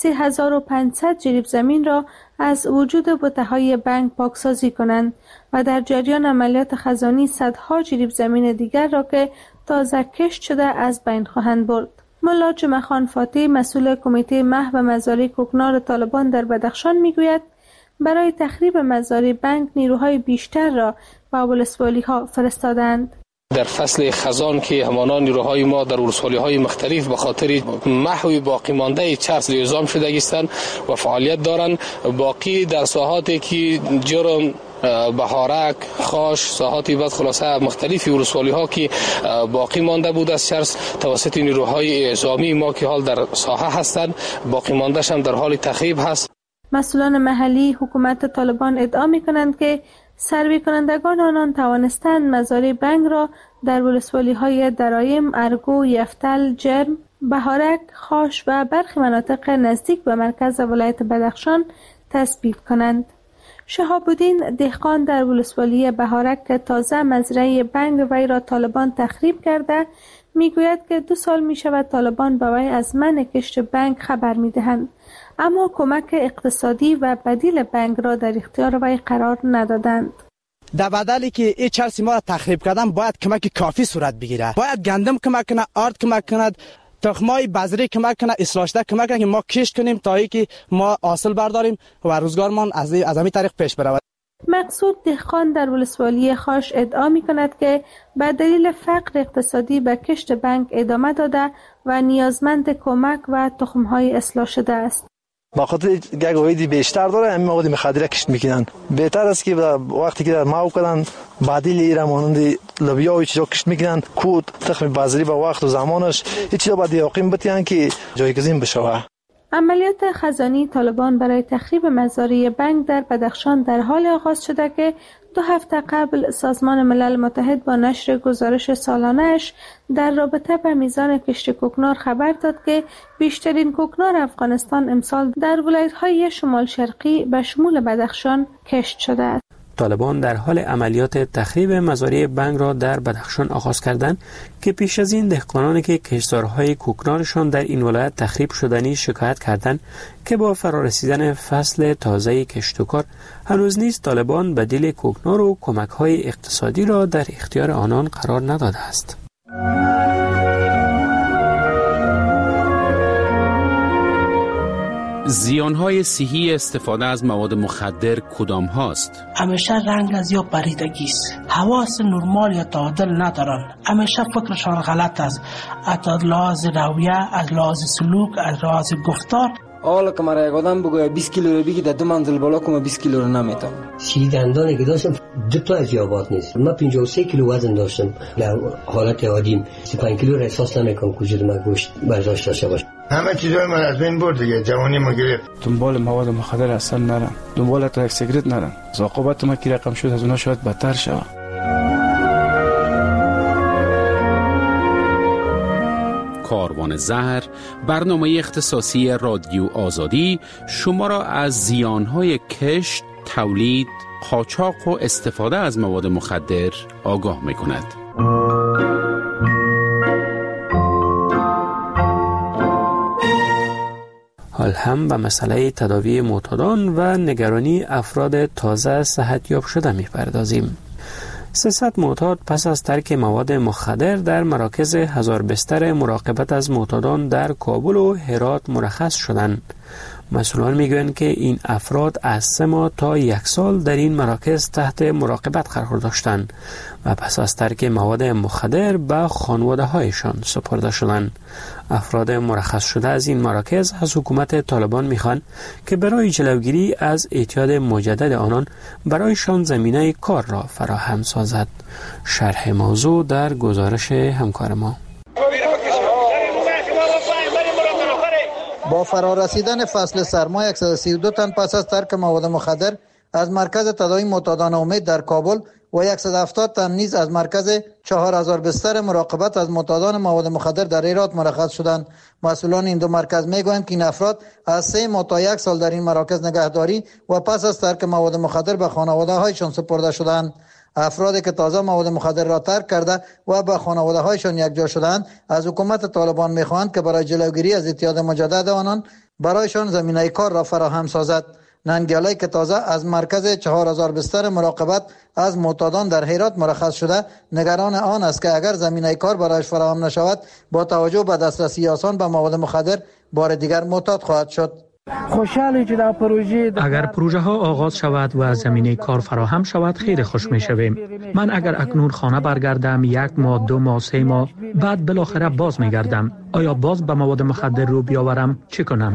3500 جریب زمین را از وجود بته‌های بنگ پاکسازی کنند و در جریان عملیات خزانی صدها جریب زمین دیگر را که تازه کشت شده از بین خواهند برد. ملا جمعه خان فاتح، مسئول کمیته محو مزارع کوکنار طالبان در بدخشان میگوید برای تخریب مزارع بنگ نیروهای بیشتر را به ولسوالی‌ها فرستادند. در فصل خزان که همانان نیروهای ما در ولسوالی‌های مختلف به خاطر محو باقی مانده چرس اعزام شده هستند و فعالیت دارند. باقی در ساحاتی که جرم، بهارک، خاش، ساحاتی بعد خلاصه مختلفی ولسوالی‌ها که باقی مانده بود از چرس توسط نیروهای اعزامی ما که حال در ساحه هستند، باقی مانده‌اش هم در حال تخریب هست. مسئولان محلی حکومت طالبان ادعا می‌کنند که سروی کنندگان آنان توانستند مزارع بنگ را در ولسوالی‌های درایم، ارگو، یفتل، جرم، بهارک، خاش و برخی مناطق نزدیک به مرکز ولایت بدخشان تثبیت کنند. شهاب الدین دهقان در ولسوالی بهارک که تازه مزرعه بنگ وی را طالبان تخریب کرده میگوید که 2 سال می شود طالبان به وی از منع کشت بنگ خبر می دهند، اما کمک اقتصادی و بدیل بنگ را در اختیار وی قرار ندادند. در بدلی که این چرسی ما را تخریب کردن باید کمک کافی صورت بگیره. باید گندم کمک کنه، آرد کمک کنه، تخمای بذری کمک کنه، اصلاحشده کمک کنه که ما کشت کنیم تا اینکه ما حاصل برداریم و روزگارمان از همین طریق پیش برود. مقصود دهقان در ولسوالی خاش ادعا می کند که به دلیل فقر اقتصادی به کشت بنگ ادامه داده و نیازمند کمک و تخمهای اصلاح شده است. با خاطر گگویدی بیشتر داره همین مواد مخدره کشت میکنن. بهتر است که وقتی که ماو کردن بدیل ایران مانند لوبیا و چیزا کشت میکنن، کود، تخم بذری با وقت و زمانش هیچ چیزا باید یقین بتیان که جایگزین بشه. عملیات خزانی طالبان برای تخریب مزارع بنگ در بدخشان در حال آغاز شده که 2 هفته قبل سازمان ملل متحد با نشر گزارش سالانه‌اش در رابطه با میزان کشت کوکنار خبر داد که بیشترین کوکنار افغانستان امسال در ولایت‌های شمال شرقی به شمول بدخشان کشت شده است. طالبان در حال عملیات تخریب مزارع بنگ را در بدخشان آغاز کردند که پیش از این دهقانانی که کشتزارهای کوکنارشان در این ولایت تخریب شدنی شکایت کردند که با فرارسیدن فصل تازه کشت و کار هنوز نیز طالبان بدیل کوکنار و کمک‌های اقتصادی را در اختیار آنان قرار نداده است. زیانهای صحی استفاده از مواد مخدر کدام هاست؟ همیشه رنگ از یا پریدگی است، حواس نرمال یا تعادل ندارن، همیشه فکرشان غلط است، از لحاظ رویه، از لحاظ سلوک، از لحاظ گفتار. حالا که مرا یک آدم بگوید 20 کیلو رو بگی در 2 منزل بالا کنم 20 کیلو رو نمیتونم. دندانی که داشتم 2 تا از یابات نیست. من 53 کیلو وزن داشتم. در حالت عادی 35 کیلو را احساس نمیکنم که وجود من گوشت برداشت داشته باشه. همه چیزای من از بین برد دیگه، جوانی ما گرفت. دنبال مواد مخدر اصلا نرم، دنبال تا یک سیگرت نرم. عاقبت ما کی رقم شد از اونها شاید بدتر شود. کاروان زهر، برنامه اختصاصی رادیو آزادی شما را از زیانهای کشت، تولید، قاچاق و استفاده از مواد مخدر آگاه می‌کند. حال هم به مسئله تداوی معتادان و نگرانی افراد تازه صحتیاب شده می‌پردازیم. 300 معتاد پس از ترک مواد مخدر در مراکز 1000 بستر مراقبت از معتادان در کابل و هرات مرخص شدند. مسئولان میگویند که این افراد از 3 ماه تا 1 سال در این مراکز تحت مراقبت قرار داشتند و پس از ترک مواد مخدر به خانواده هایشان سپرده شدند. افراد مرخص شده از این مراکز از حکومت طالبان میخوان که برای جلوگیری از اعتیاد مجدد آنان برایشان زمینه کار را فراهم سازد. شرح موضوع در گزارش همکار ما. با فرارسیدن فصل سرما 132 تن پس از ترک مواد مخدر از مرکز تداوی معتادان امید در کابل و 170 تن نیز از مرکز 4000 بستر مراقبت از معتادان مواد مخدر در هرات مرخص شدند. مسئولان این دو مرکز میگویند که این افراد از 3 ماه تا 1 سال در این مراکز نگهداری و پس از ترک مواد مخدر به خانواده هایشان سپرده شدند. افرادی که تازه مواد مخدر را ترک کرده و به خانواده هایشان یکجا شدند از حکومت طالبان میخواهند که برای جلوگیری از اعتیاد مجدد آنان برایشان زمینه کار را فراهم سازد. ننگیالی که تازه از مرکز 4000 بستر مراقبت از معتادان در هرات مرخص شده نگران آن است که اگر زمینه کار برایش فراهم نشود با توجه به دسترسی آسان به مواد مخدر بار دیگر معتاد خواهد شد. اگر پروژه ها آغاز شود و زمینه کار فراهم شود خیلی خوش می شویم. من اگر اکنون خانه برگردم 1 ماه 2 ماه 3 ماه بعد بالاخره باز می گردم، آیا باز به مواد مخدر رو بیاورم چه کنم؟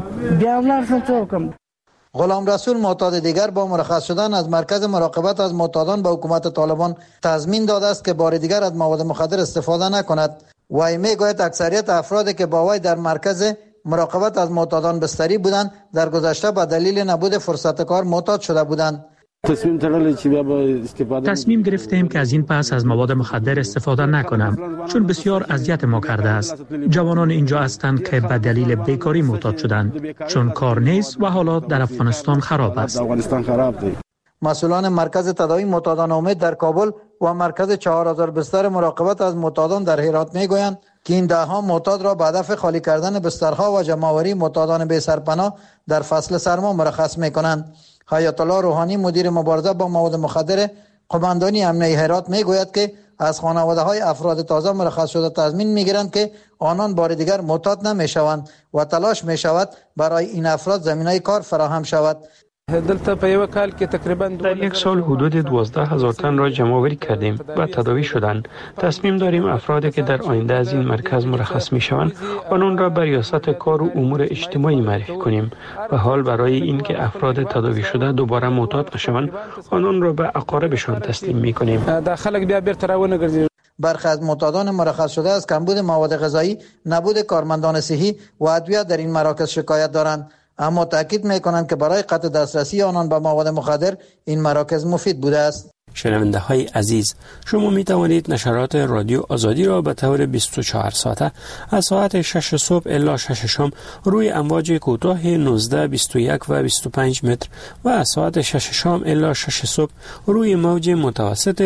غلام رسول معتاد دیگر با مرخص شدن از مرکز مراقبت از معتادان به حکومت طالبان تضمین داده است که بار دیگر از مواد مخدر استفاده نکند. وی میگوید اکثریت افرادی که با وی در مرکز مراقبت از معتادان بستری بودند در گذشته به دلیل نبود فرصت کار معتاد شده بودند. تصمیم گرفتیم که از این پس از مواد مخدر استفاده نکنم چون بسیار اذیت ما کرده است. جوانان اینجا هستند که به دلیل بیکاری معتاد شدند چون کار نیست و حالات در افغانستان خراب است. مسئولان مرکز تداوی معتادان امید در کابل و مرکز 4000 بستر مراقبت از معتادان در هرات میگویند که این دهها معتاد را به هدف خالی کردن بسترها و جمع‌آوری معتادان بی سرپناه در فصل سرما مرخص میکنند. حیات الله روحانی مدیر مبارزه با مواد مخدر قماندانی امنیه هرات میگوید که از خانواده‌های افراد تازه مرخص شده تضمین میگیرند که آنان بار دیگر معتاد نمیشوند و تلاش میشود برای این افراد زمینه کار فراهم شود. در 1 سال حدود 12,000 تن را جمع آوری کردیم و تداوی شدند. تصمیم داریم افرادی که در آینده از این مرکز مرخص می شوند آنان را به ریاست کار و امور اجتماعی معرفی کنیم و حال برای اینکه افراد تداوی شده دوباره معتاد نشوند آنان را به اقاربشان تسلیم می کنیم. برخی از معتادان مرخص شده از کمبود مواد غذایی، نبود کارمندان صحی و ادویه در این مراکز شکایت دارند، اما تاکید میکنند که برای قطع دسترسی آنان به مواد مخدر این مراکز مفید بوده است. شنونده های عزیز، شما می توانید نشرات رادیو آزادی را به طور 24 ساعته از ساعت 6 صبح الی 6 شام روی امواج کوتاه 19, 21 و 25 متر و از ساعت 6 شام الی 6 صبح روی موج متوسط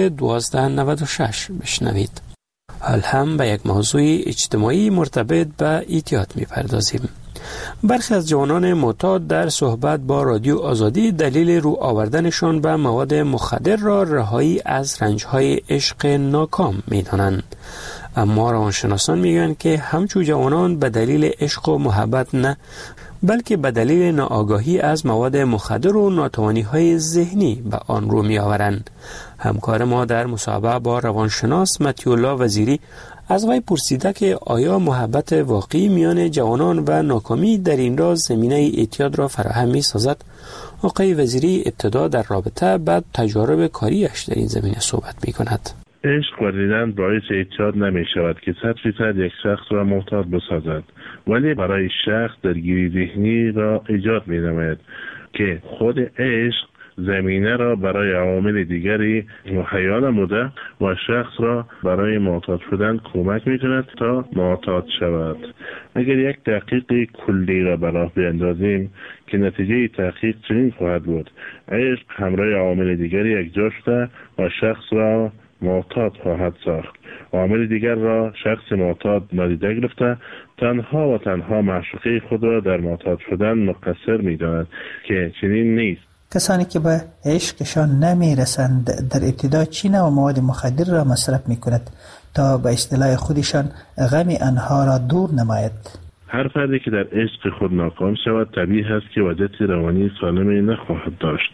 1296 بشنوید. حال هم به یک موضوع اجتماعی مرتبط به اعتیاد می پردازیم. برخی از جوانان معتاد در صحبت با رادیو آزادی دلیل رو آوردنشان به مواد مخدر را رهایی از رنجهای عشق ناکام می‌دانند. اما روانشناسان میگویند که همچون جوانان به دلیل عشق و محبت نه، بلکه به دلیل ناآگاهی از مواد مخدر و ناتوانی‌های ذهنی به آن رو می‌آورند. همکار ما در مصاحبه با روانشناس متی‌الله وزیری از وی پرسیده که آیا محبت واقعی میان جوانان و ناکامی در این راز زمینه اعتیاد را فراهم می سازد؟ آقای وزیری ابتدا در رابطه بعد تجارب کاریش در این زمینه صحبت می کند. عشق ورزیدن باعث اعتیاد نمی شود که 100% یک شخص را معتاد بسازد، ولی برای شخص درگیری ذهنی را ایجاد می نماید که خود عشق زمینه را برای عوامل دیگری مهیا نموده و شخص را برای معتاد شدن کمک می‌کند تا معتاد شود. اگر یک تحقیق کلی را به راه بیندازیم که نتیجه تحقیق چنین خواهد بود: عشق همراه عوامل دیگری یکجا شده و شخص را معتاد خواهد ساخت. عامل دیگر را شخص معتاد نادیده گرفته تنها و تنها معشوقه خود را در معتاد شدن مقصر می‌داند که چنین نیست. کسانی که به عشقشان نمیرسند در ابتدا چی نوع مواد مخدر را مصرف میکند تا به اصطلاح خودشان غم آنها را دور نماید؟ هر فردی که در عشق خود ناکام شود طبیعی است که وضعیت روانی سالمی نخواهد داشت.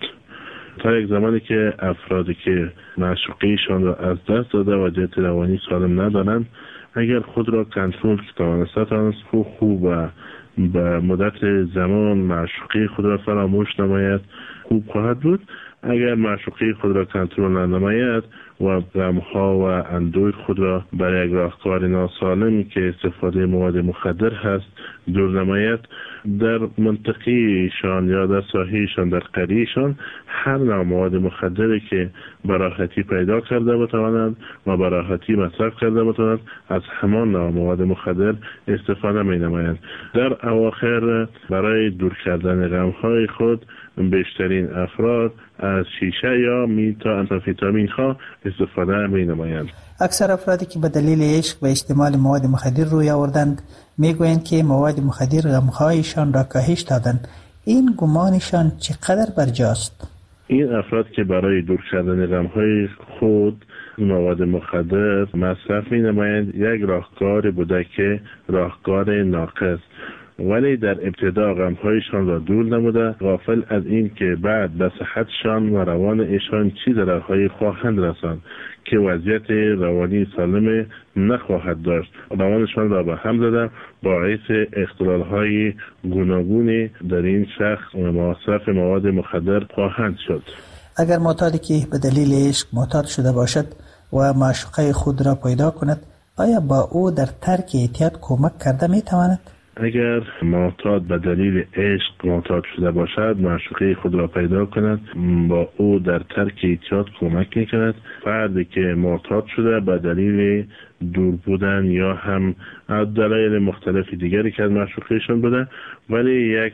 تا یک زمانی که افرادی که معشوقیشان را از دست داده وضعیت روانی سالم ندارند، اگر خود را کنترل توانستند خوب و به مدت زمان معشوقی خود را فراموش نماید خوب خواهد بود. اگر معشوقی خود را کنترل ننماید و غمها و اندوه خود را برای یک راهکار ناسالم که استفاده مواد مخدر هست دور نماید، در منطقه‌شان یا در ساحه‌شان در قریه‌شان هر نوع مواد مخدری که براحتی پیدا کرده بتوانند و براحتی مصرف کرده بتوانند از همان نوع مواد مخدر استفاده می‌نمایند. در اواخر برای دور کردن غم‌های خود بیشترین افراد از شیشه یا آمفتامین ها استفاده می‌نمایند. اکثر افرادی که به دلیل عشق و استعمال مواد مخدر روی آوردند میگویند که مواد مخدر غم‌هایشان را کاهش دادند. این گمانشان چقدر برجاست؟ این افراد که برای دور کردن غم‌های خود مواد مخدر مصرف می‌نمایند یک راهکار بوده که راهکار ناقص، ولی در ابتدا غم‌هایشان را دور نموده، غافل از این که بعد به صحتشان و روان ایشان چه ضررهایی خواهند رساند که وضعیت روانی سالم نخواهد داشت. روانشان را به هم زده باعث اختلال‌های گوناگون در این شخص مصرف مواد مخدر خواهند شد. اگر معتادی که به دلیل عشق معتاد شده باشد و معشوقه خود را پیدا کند، آیا با او در ترک اعتیاد کمک کرده می‌تواند؟ اگر معتاد به دلیل عشق معتاد شده باشد، معشوقه خود را پیدا کند، با او در ترک اعتیاد کمک می‌کند. فردی که معتاد شده به دلیل دور بودن یا هم دلایل مختلف دیگری که از معشوقهشان بوده، ولی یک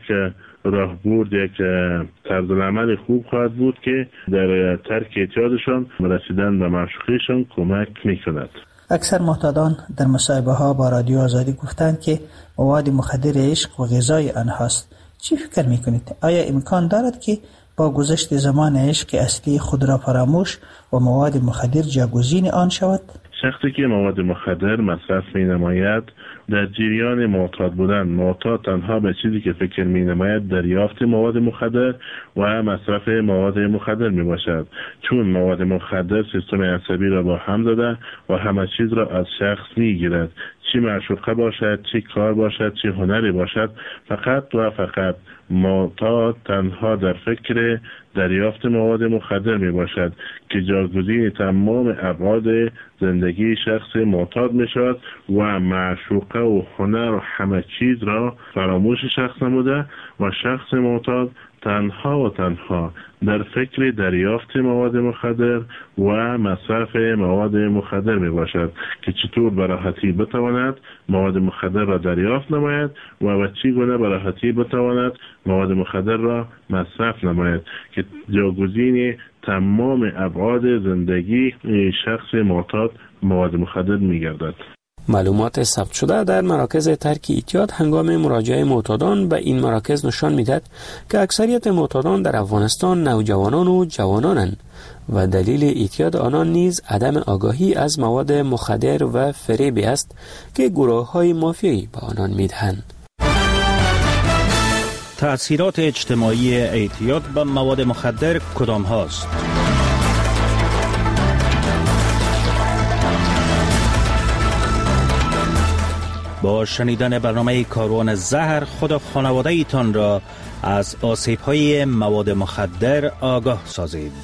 راهبرد، یک طرز عمل خوب خواهد بود که در ترک اعتیادشان رسیدن به معشوقهشان کمک می‌کند. اکثر معتادان در مصاحبه ها با رادیو آزادی گفتند که مواد مخدر عشق و غذای آنهاست. چی فکر میکنید؟ آیا امکان دارد که با گذشت زمان عشق اصلی خود را فراموش و مواد مخدر جاگزین آن شود؟ شخصی که مواد مخدر مصرف می نماید در جریان معتاد بودن، معتاد تنها به چیزی که فکر می نماید دریافت مواد مخدر و مصرف مواد مخدر می باشد، چون مواد مخدر سیستم عصبی را با هم زده و همه چیز را از شخص می گیرد، چی معشوقه باشد، چی کار باشد، چی هنری باشد. فقط و فقط معتاد تنها در فکر دریافت مواد مخدر می باشد که جاگزین تمام ابعاد زندگی شخص معتاد می شود و معشوقه و هنر و همه چیز را فراموش شخص نموده و شخص معتاد تنها و تنها در فکر دریافت مواد مخدر و مصرف مواد مخدر می باشد که چطور به راحتی بتواند مواد مخدر را دریافت نماید و به چی گونه به راحتی بتواند مواد مخدر را مصرف نماید که جاگزین تمام ابعاد زندگی شخص معتاد مواد مخدر می گردد. معلومات ثبت شده در مراکز ترک اعتیاد هنگام مراجعه معتادان به این مراکز نشان می‌دهد که اکثریت معتادان در افغانستان نوجوانان و جوانانند و دلیل اعتیاد آنان نیز عدم آگاهی از مواد مخدر و فریبی است که گروه‌های مافیایی به آنان می‌دهند. تأثیرات اجتماعی اعتیاد به مواد مخدر کدام هاست؟ با شنیدن برنامه کاروان زهر خود و خانواده ایتان را از آسیب‌های مواد مخدر آگاه سازید.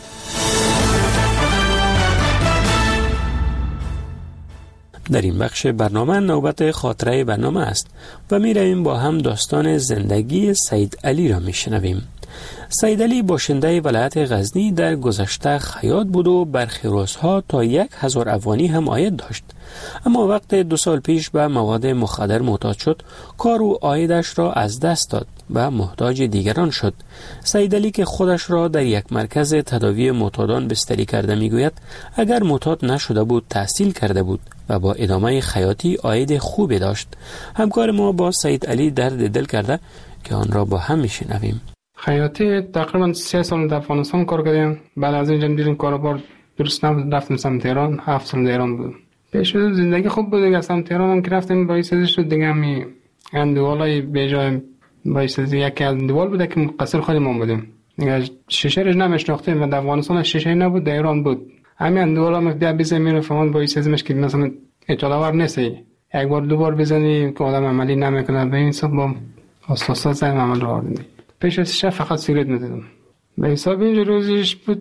در این بخش برنامه نوبت خاطره برنامه است و می رویم با هم داستان زندگی سید علی را می شنویم. سید علی باشنده ولایت غزنی در گذشته خیاط بود و برخی روزها تا 1000 افغانی هم عاید داشت، اما وقت 2 سال پیش به مواد مخدر معتاد شد کار و عایدش را از دست داد و محتاج دیگران شد. سید علی که خودش را در یک مرکز تداوی معتادان بستری کرده میگوید اگر معتاد نشده بود تحصیل کرده بود و با ادامه خیاطی عاید خوبی داشت. همکار ما با سید علی درد دل کرده که آن را با هم میشنویم. خیاطی تقریبا 3 سال در افغانستان کار کردیم. بعد از اینجا دیدیم کاروبار درست نبود، رفتیم سمت تهران. 7 سال در ایران بودم. پیش زندگی خوب بود دیگه. سمت تهران هم که رفتیم باعث شد دیگه می اندوالای به جای باعث یکی از اندوال بوده که مقصر خود ما بودیم. دیگه شیشه رو نمیشناختیم و در افغانستان شیشه نبود، در ایران بود. همین اندوالا بیا بزنیم رو فهمون باعث ازمش که مثلا اطلاعور نیستی، یک بار دو بار بزنی که آدم عملی نمیکنه. به این حساب با اساسا زن عمل رو آوردیم. پیش از شب فقط سیگرت می‌زدم. به حساب اینجا روزش بود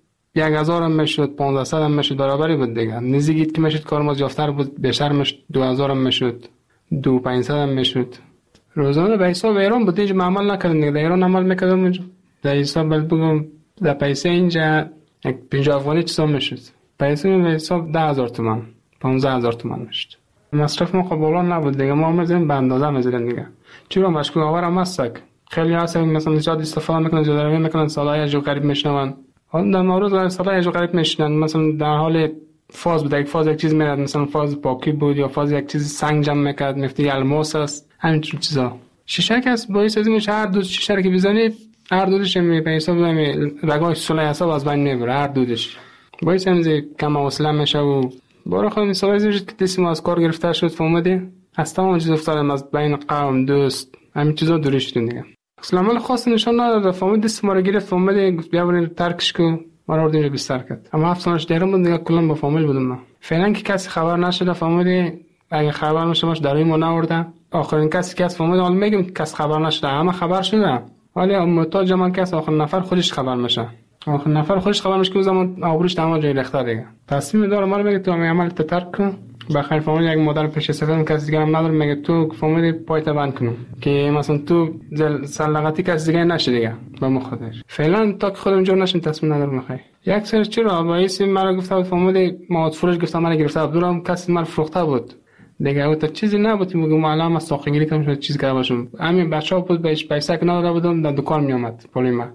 1000 هم میشد، 1500 هم میشد، برابری بود دیگه. نزدیک که میشد کار ما جافتر بود، بیشتر میشد 2000 هم میشد، 2500 هم میشد. روزانه به حساب ایران بود، اینجا عمل نکردم دیگه. در ایران عمل میکردم اینجا. در حساب بگم در پیسه اینجا 50 افغانی چیزا میشد. پیسه به حساب 10000 تومان، 15000 تومان میشد. مصرف ما قبولا نبود دیگه. ما می‌زدیم به اندازه می‌زدیم دیگه. چرا مشکل آورم هستک. خیلی هستن مثلا زیاد استفاده میکنن، زیاد میکنن، صدای عجیب غریب میشنون. حالا در مورد صدای عجیب غریب میشنن، مثلا در حال فاز بود، یک چیز میاد، مثلا فاز پاکی بود یا فاز یک چیز سنگ جمع میکرد، میفتی الماس است، همین چیزا. شیشه که است باعث از میشه هر دو شیشه که بزنید هر دودش می به حساب رگای سوله حساب از بین میبره، هر دودش باعث همین کم حوصله میشه و بارا خود حساب از که دست ما از کار گرفته شد. فهمیدی از تمام چیز افتادم، از بین قوم، دوست، همین چیزا دوری شدیم دیگه. اصلا عمل خاص نشان نداد. فهمید دست ما رو گرفت، فهمید گفت بیا بریم ترکش کو، ما رو آوردیم بستر کرد. اما 7 سالش دیرم بود دیگه، کلا با فامیل بودم من. فعلا که کسی خبر نشده. فهمید اگه خبر نشه ماش درای ما نورده. آخرین کسی که فهمید حالا میگم کس خبر نشده، اما خبر شده. ولی محتاج من کس آخر نفر خودش خبر میشه. آخر نفر خودش خبر میشه که زمان آبروش تمام جای لخته دیگه. تصمیم داره ما رو میگه تو عمل ترک کن. بخیر فهمید یک مادر پیش سفرم کسی دیگه هم نداره، میگه تو فهمید پایت بند کنم که مثلا تو سلغتی کسی دیگه نشه دیگه با مخاطرش. فعلا تا که خودم جور نشم تصمیم ندارم. میخوای یک سر چرا باعث مرا گفته بود فهمید مواد فروش گفتم من گرفته بود، دورم کسی من فروخته بود دیگه. او تا چیزی نبود میگم معلم از ساختگیری کنم شد چیز کرده باشم. همین بچه‌ها بود بهش پیسه که نداده بودم، در دکان می اومد پولی ما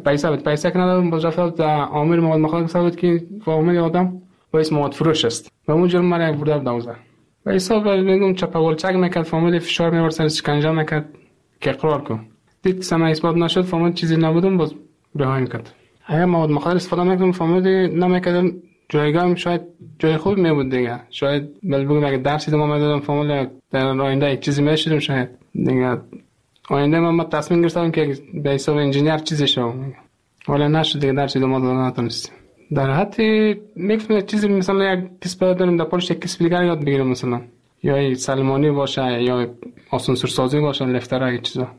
پیسه که ندادم باز رفت در عامل مواد مخدر گفته بود که فهمید آدم باعث مواد فروش است و اون جرم مرا برده دوزه. و حساب میگم چپاولچک میکرد، فهمید فشار میورد سر شکنجه میکرد که اقرار کن. دید سما اثبات نشد، فهمید چیزی نبودم باز رها کرد. اگه مواد مخدر استفاده میکردم فهمید نمیکردم جایگاهم شاید جای خوب می بود دیگه. شاید بگم اگه درسی دادم میدادم فهمید در آینده یک چیزی میشدم شاید دیگه. آینده من تصمیم گرفتم که به حساب انجینیر چیزی شوم، ولی نشد دیگه. درسی دادم نتونستم. در حتی میگم چیزی مثلا یک کسب داریم در پولش یک کسب دیگر یاد بگیرم، مثلا یا سلمانی باشه یا آسانسور سازی باشه، لفتر یک چیزا.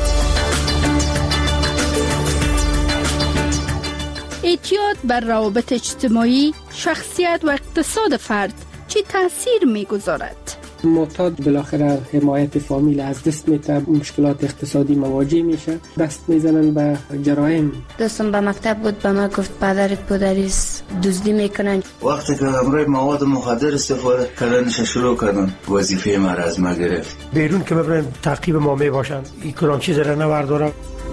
اعتیاد بر روابط اجتماعی، شخصیت و اقتصاد فرد چه تاثیر میگذارد؟ معتاد بالاخره حمایت فامیل از دست میده، مشکلات اقتصادی مواجه میشه، دست میزنن به جرایم. دوستم به مکتب بود، به ما گفت پدرت پدریست دزدی میکنن. وقتی که امروی مواد مخدر استفاده کردنش شروع کردن، وظیفه ما از ما گرفت. بیرون که ببرن تعقیب ما میباشن، این کلام چیز را نبردارم.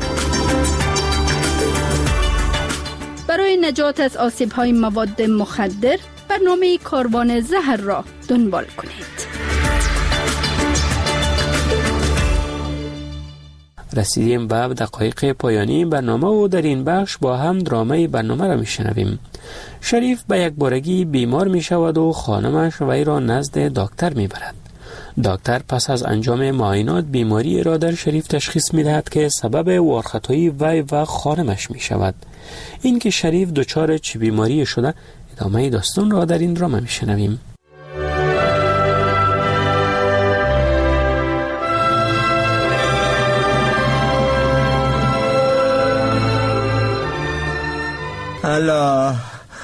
برای نجات از آسیب‌های مواد مخدر برنامه کاروان زهر را دنبال کنید. رسیدیم به دقایق پایانی برنامه و در این بخش با هم درامه برنامه را میشنویم. شریف به یک بارگی بیمار می شود و خانمش وی را نزد دکتر می برد. دکتر پس از انجام معاینات بیماری را در شریف تشخیص می دهد که سبب وارختایی وی و خانمش می شود. این که شریف دچار چه بیماری شده، ادامه داستان را در این درامه می شنویم. الله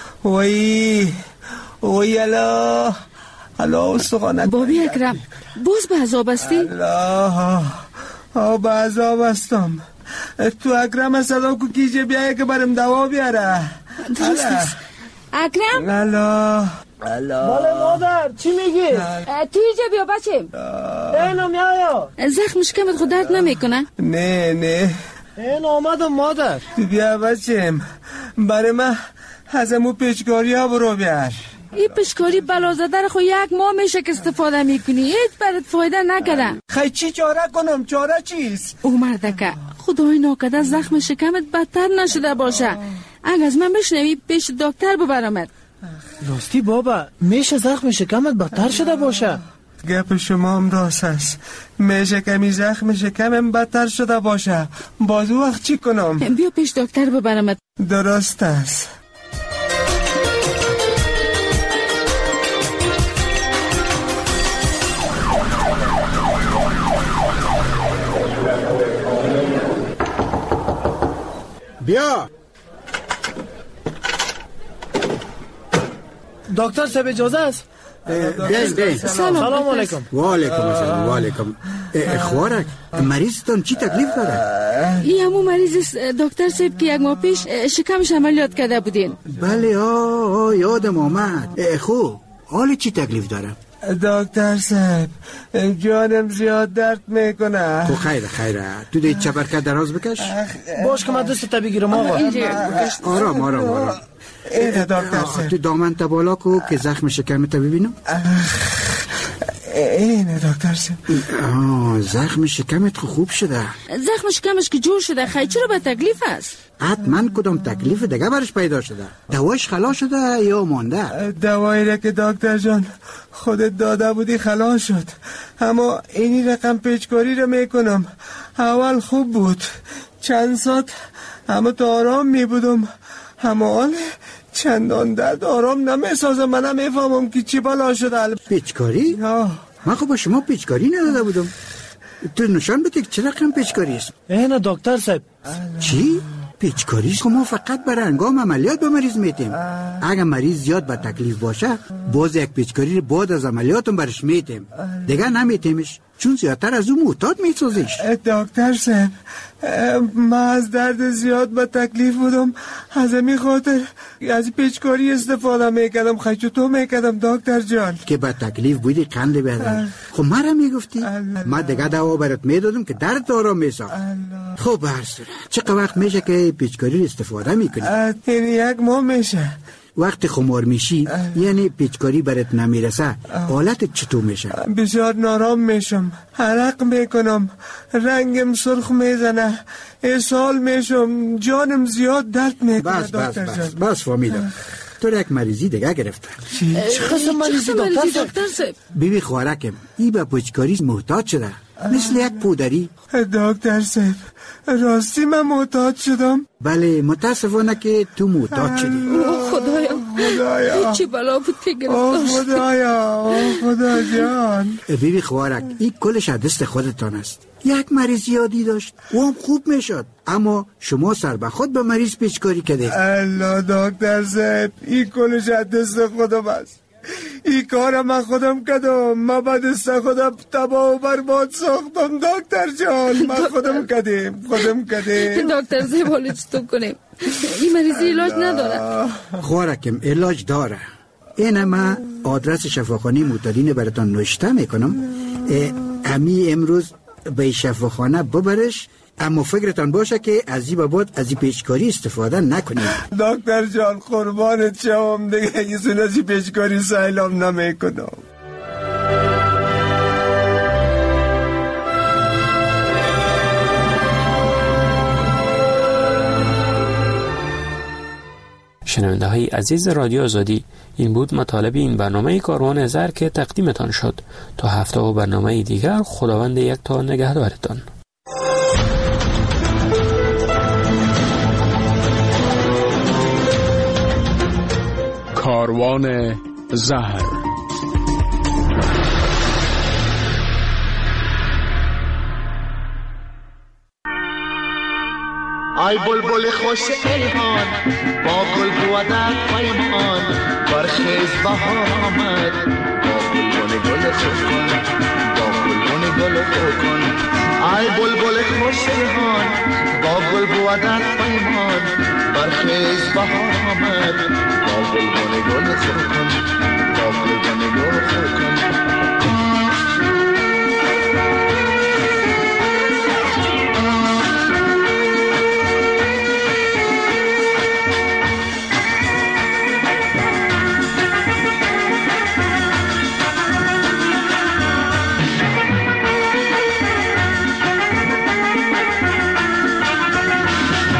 وی الله استخوانت بابی اکرم باز به عذاب هستی؟ الله به عذاب هستم. تو اکرم صدا کو کیجه بیایه که برم دوا بیاره. درست است اکرم؟ الله بله مادر چی میگی؟ تو اینجا بیا بچه. اینو میایا زخم شکمت خود درد نمیکنه؟ نه این آمدم مادر. بیا بچم برای من از امو پیچکاری ها برو بیار. این پیچکاری بلازده رو خو 1 ماه میشه که استفاده میکنی، هیچ برات فایده نکرده. خیلی چی چاره کنم؟ چاره چیست؟ او مردکه خدای ناکده زخم شکمت بدتر نشده باشه. اگه از من بشنوی پیش دکتر ببرمت. راستی بابا میشه زخم شکمت بدتر شده باشه؟ گپ شما هم راست است. میشه کمی زخم شکمم بدتر شده باشه. باز وقت چی کنم؟ بیا پیش دکتر ببرمت. درست است. بیا دکتر صاحب اجازه است؟ بیاین. سلام علیکم. و علیکم السلام. و علیکم. خوارک مریضتان چی تکلیف داره؟ این همون مریض است دکتر صاحب که یک ماه پیش شکمش عملیات کرده بودین. بله یادم آمد. خوب حال چی تکلیف داره؟ دکتر صاحب جانم زیاد درد میکنه. تو خیره تو دیگه چپرکت دراز بکش. باش که من دست بگیرم آقا. آرام. اینه دکتر صاحب. تو دامن تا بالا کو که زخم شکمت ببینم. اینه دکتر صاحب. زخم شکمت خوب شده. زخم شکمش که جور شده خیلی چرا به تکلیف است؟ حتما کدام تکلیف دیگه برش پیدا شده. دوایش خلاص شده یا مانده؟ دوایی را که دکتر جان خودت داده بودی خلاص شد، اما اینی رقم پیچکاری را میکنم. اول خوب بود چند ساعت اما تو آرام میبودم، اما حال چندان درد آرام نمیسازم. من نمیفهمم که چی بلا شده. پیچکاری؟ من خب با شما پیچکاری نداده بودم. تو نشان بده چه رقم پیچکاری است؟ اینه دکتر صاحب. چی؟ پیچکاری است؟ ما فقط برای هنگام عملیات به مریض میتیم. اگر مریض زیاد به تکلیف باشه باز یک پیچکاری بعد از عملیاتم برش میتیم، دیگه نمیتیمش چون زیادتر از اون معتاد میسازیش. دکتر صاحب من از درد زیاد به تکلیف بودم، از همین خاطر از پیچکاری استفاده میکردم. خیچوتو میکردم دکتر جان. که به تکلیف بودی قند بیادر. خب مرا میگفتی من دیگه دوا برات میدادم که درد آرام میساخت. خب به هر صورت چقدر وقت میشه که پیچکاری استفاده میکنی؟ این یک ماه میشه. وقتی خمار میشی یعنی پیچکاری برات نمیرسه حالت چطور میشه؟ بسیار نارام میشم، عرق میکنم، رنگم سرخ میزنه، اسهال میشم، جانم زیاد درد میکنه. بس فهمیدم. تو یک مریضی دیگه گرفته. چه قسم مریضی دکتر صاحب؟ بیبی خوارکم ای به پیچکاری محتاج شده مثل یک پودری. دکتر صاحب راستی من محتاج شدم؟ بله متاسفانه که تو محتاج شدی. خدایا چی بلا بود که گرفتار شد. خدا جان. بیبی خوارک این کلش دست خودتان است. یک مریض یادی داشت و هم خوب میشد، اما شما سر به خود به مریض پیچکاری کردید. الله دکتر صاحب این کلش دست خودم است. این کار من خودم کردم. من به دست خودم تباه و برباد ساختم دکتر جان. من خودم کردم. دکتر صاحب حالا چطور کنیم؟ این مریضی علاج نداره؟ خوارکم علاج داره. این من آدرس شفاخانه معتادین براتان نوشته میکنم. امی امروز به شفاخانه ببرش، اما فکرتان باشه که از این بعد از این پیچکاری استفاده نکنید. دکتر جان قربانت شوم دیگه یزون از این پیچکاری سهلم نمیکنم. شنونده های عزیز رادیو آزادی، این بود مطالب این برنامه کاروان زر که تقدیمتان شد. تا هفته و برنامه دیگر خداوند یک تا نگهدارتان. کاروان زهر. ای بلبل خوش الهان با گل بودت پیمان، برخیز بهار آمد با گلبن گل خوکن، با گلبن گل خوکن. ای بلبل خوش الهان با گل بودت پیمان، برخیز بهار آمد با گلبن گل خوکن، با گلبن گل خوکن.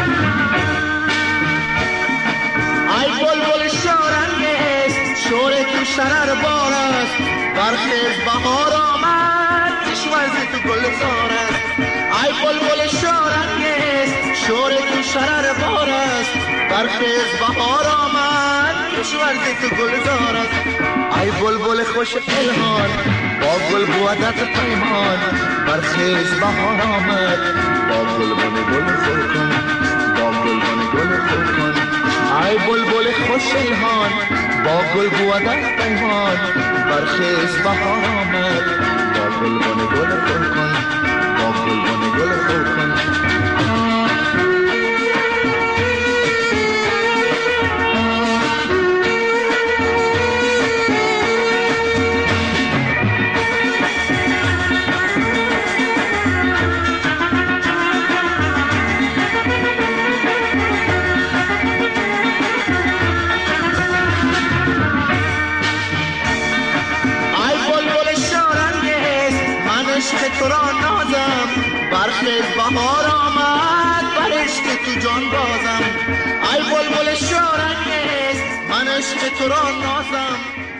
شور شرر بار است برخیز بهار آمد کشورزی تو گلزار است ای بلبل شورانگیز شور تو شرر بار است برخیز بهار آمد کشورزی تو گلزار است ای بلبل خوش الهان با گل بودت پیمان برخیز بهار آمد با گلبن گل خور کن با گلبن گل خور کن ای بلبل خوش الهان با گل بودت پیمان برخیز بهار آمد با گلبن گل خور کن با گلبن گل خور کن تو را نازم برخیز بهار آمد بر عشق تو جان بازم ای بلبل شورانگیز من عشق تو را نازم